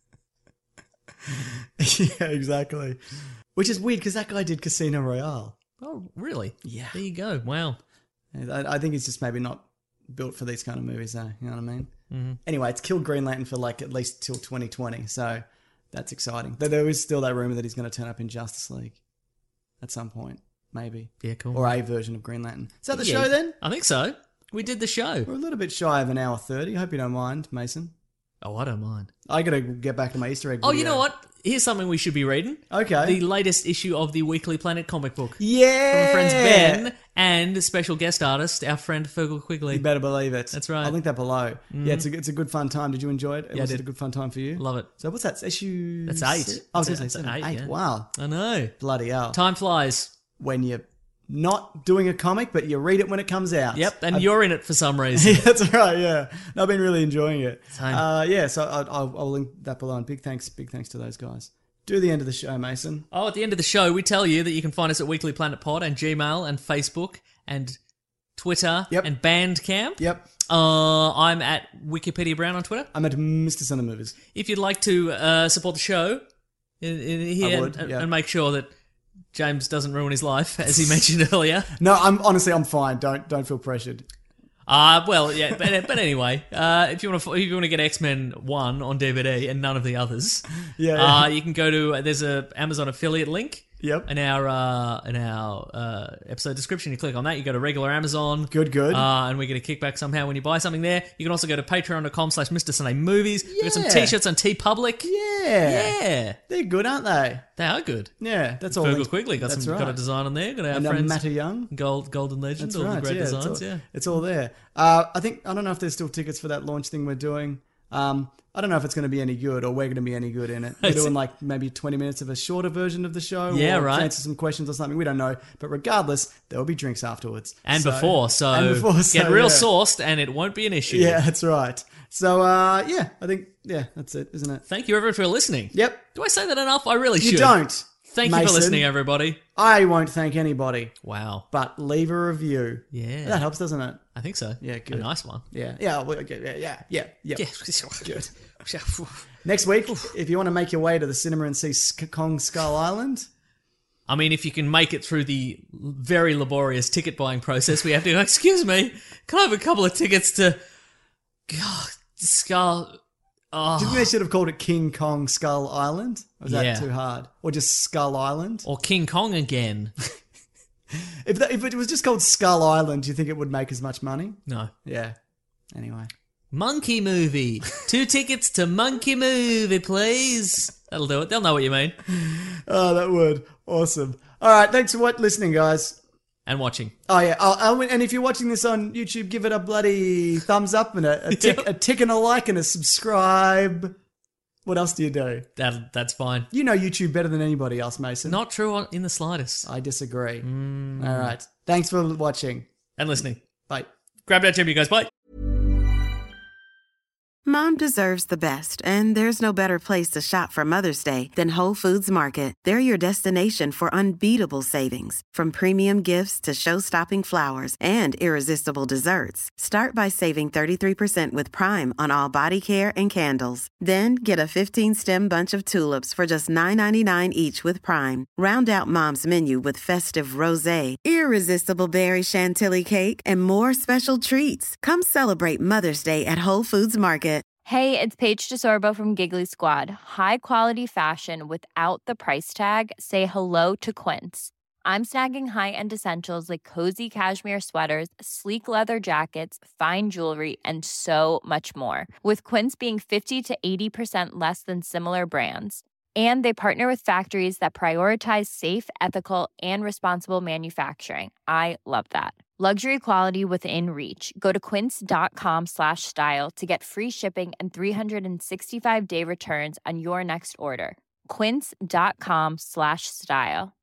Yeah, exactly. Which is weird because that guy did Casino Royale. Oh, really? Yeah. There you go. Wow. I, I think he's just maybe not built for these kind of movies, though. You know what I mean? Mm-hmm. Anyway, it's killed Green Lantern for like at least till twenty twenty, so that's exciting. Though there is still that rumor that he's going to turn up in Justice League at some point, maybe. Yeah, cool. Or a version of Green Lantern. Is that the Yeah, show then? I think so. We did the show. We're a little bit shy of an hour thirty. I hope you don't mind, Mason. Oh, I don't mind. I got to get back to my Easter egg. Oh, you video. know what? Here's something we should be reading. Okay. The latest issue of the Weekly Planet comic book. Yeah. From friends Ben and special guest artist, our friend Fergal Quigley. You better believe it. That's right. I'll link that below. Yeah, it's a, it's a good fun time. Did you enjoy it? Yeah, I Was it did. a good fun time for you? Love it. So what's that? Issue? That's eight. six? I was going to That's say an seven. eight, Eight. yeah. Wow. I know. Bloody hell. Time flies. When you're not doing a comic, but you read it when it comes out. Yep, and I've- you're in it for some reason. Yeah, that's right, yeah. No, I've been really enjoying it. Same. Uh, yeah, so I, I'll, I'll link that below. And big thanks, big thanks to those guys. Do the end of the show, Mason. Oh, at the end of the show, we tell you that you can find us at Weekly Planet Pod and Gmail and Facebook and Twitter Yep. and Bandcamp. Yep. Uh, I'm at Wikipedia Brown on Twitter. I'm at Mister Son of Movies. If you'd like to uh, support the show in, in here I would, and, yeah. and make sure that James doesn't ruin his life, as he mentioned earlier. No, I'm honestly, I'm fine. Don't don't feel pressured. Uh, well, yeah, but, but anyway, uh, if you want to if you want to get X-Men one on D V D and none of the others, Yeah. uh, you can go to there's a Amazon affiliate link. Yep. In our uh, in our uh, episode description, you click on that, you go to regular Amazon. Good, good. Uh, and we get a kickback somehow when you buy something there. You can also go to patreon.com slash Mr. Sunday Movies. We've got some Yeah. t-shirts on TeePublic. Yeah. Yeah. They're good, aren't they? They are good. Yeah, that's all. Fergal linked- Quigley got that's some right. got a design on there. Got our And uh, friends Matter Young. Gold Golden Legend, That's all right. the great yeah, designs, it's all, yeah. It's all there. Uh, I think I don't know if there's still tickets for that launch thing we're doing. Um, I don't know if it's going to be any good or we're going to be any good in it. We're doing like maybe twenty minutes of a shorter version of the show. Yeah, or right. Answer some questions or something. We don't know. But regardless, there will be drinks afterwards. And So- before, so, and before, so, get real yeah. sourced and it won't be an issue. Yeah, that's right. So uh, yeah, I think yeah, that's it, isn't it? Thank you everyone for listening. Yep. Do I say that enough? I really You should. don't. Thank you for Mason. listening, everybody. I won't thank anybody, Wow. but leave a review. Yeah. That helps, doesn't it? I think so. Yeah, good. A nice one. Yeah, yeah, well, okay, yeah, yeah, yeah, yeah. Yeah. Good. Next week, if you want to make your way to the cinema and see Sk- Kong Skull Island, I mean, if you can make it through the very laborious ticket buying process, we have to go, excuse me, can I have a couple of tickets to God, Skull... Oh. do you think they should have called it King Kong Skull Island? Or was Yeah. that too hard? Or just Skull Island? Or King Kong again. If, that, if it was just called Skull Island, do you think it would make as much money? No. Yeah. Anyway. Monkey Movie. Two tickets to Monkey Movie, please. That'll do it. They'll know what you mean. Oh, that would. Awesome. All right. Thanks for what listening, guys. And watching. Oh, yeah. Oh, oh, and if you're watching this on YouTube, give it a bloody thumbs up and a, a, tick, a tick and a like and a subscribe. What else do you do? That That's fine. You know YouTube better than anybody else, Mason. Not true on- in the slightest. I disagree. Mm. All right. Thanks for watching. And listening. Bye. Grab that tip, you guys. Bye. Mom deserves the best, and there's no better place to shop for Mother's Day than Whole Foods Market. They're your destination for unbeatable savings, from premium gifts to show-stopping flowers and irresistible desserts. Start by saving thirty-three percent with Prime on all body care and candles. Then get a fifteen-stem bunch of tulips for just nine ninety-nine each with Prime. Round out Mom's menu with festive rosé, irresistible berry chantilly cake, and more special treats. Come celebrate Mother's Day at Whole Foods Market. Hey, it's Paige DeSorbo from Giggly Squad. High quality fashion without the price tag. Say hello to Quince. I'm snagging high-end essentials like cozy cashmere sweaters, sleek leather jackets, fine jewelry, and so much more. With Quince being fifty to eighty percent less than similar brands. And they partner with factories that prioritize safe, ethical, and responsible manufacturing. I love that. Luxury quality within reach. Go to quince.com slash style to get free shipping and three sixty-five day returns on your next order. Quince.com slash style.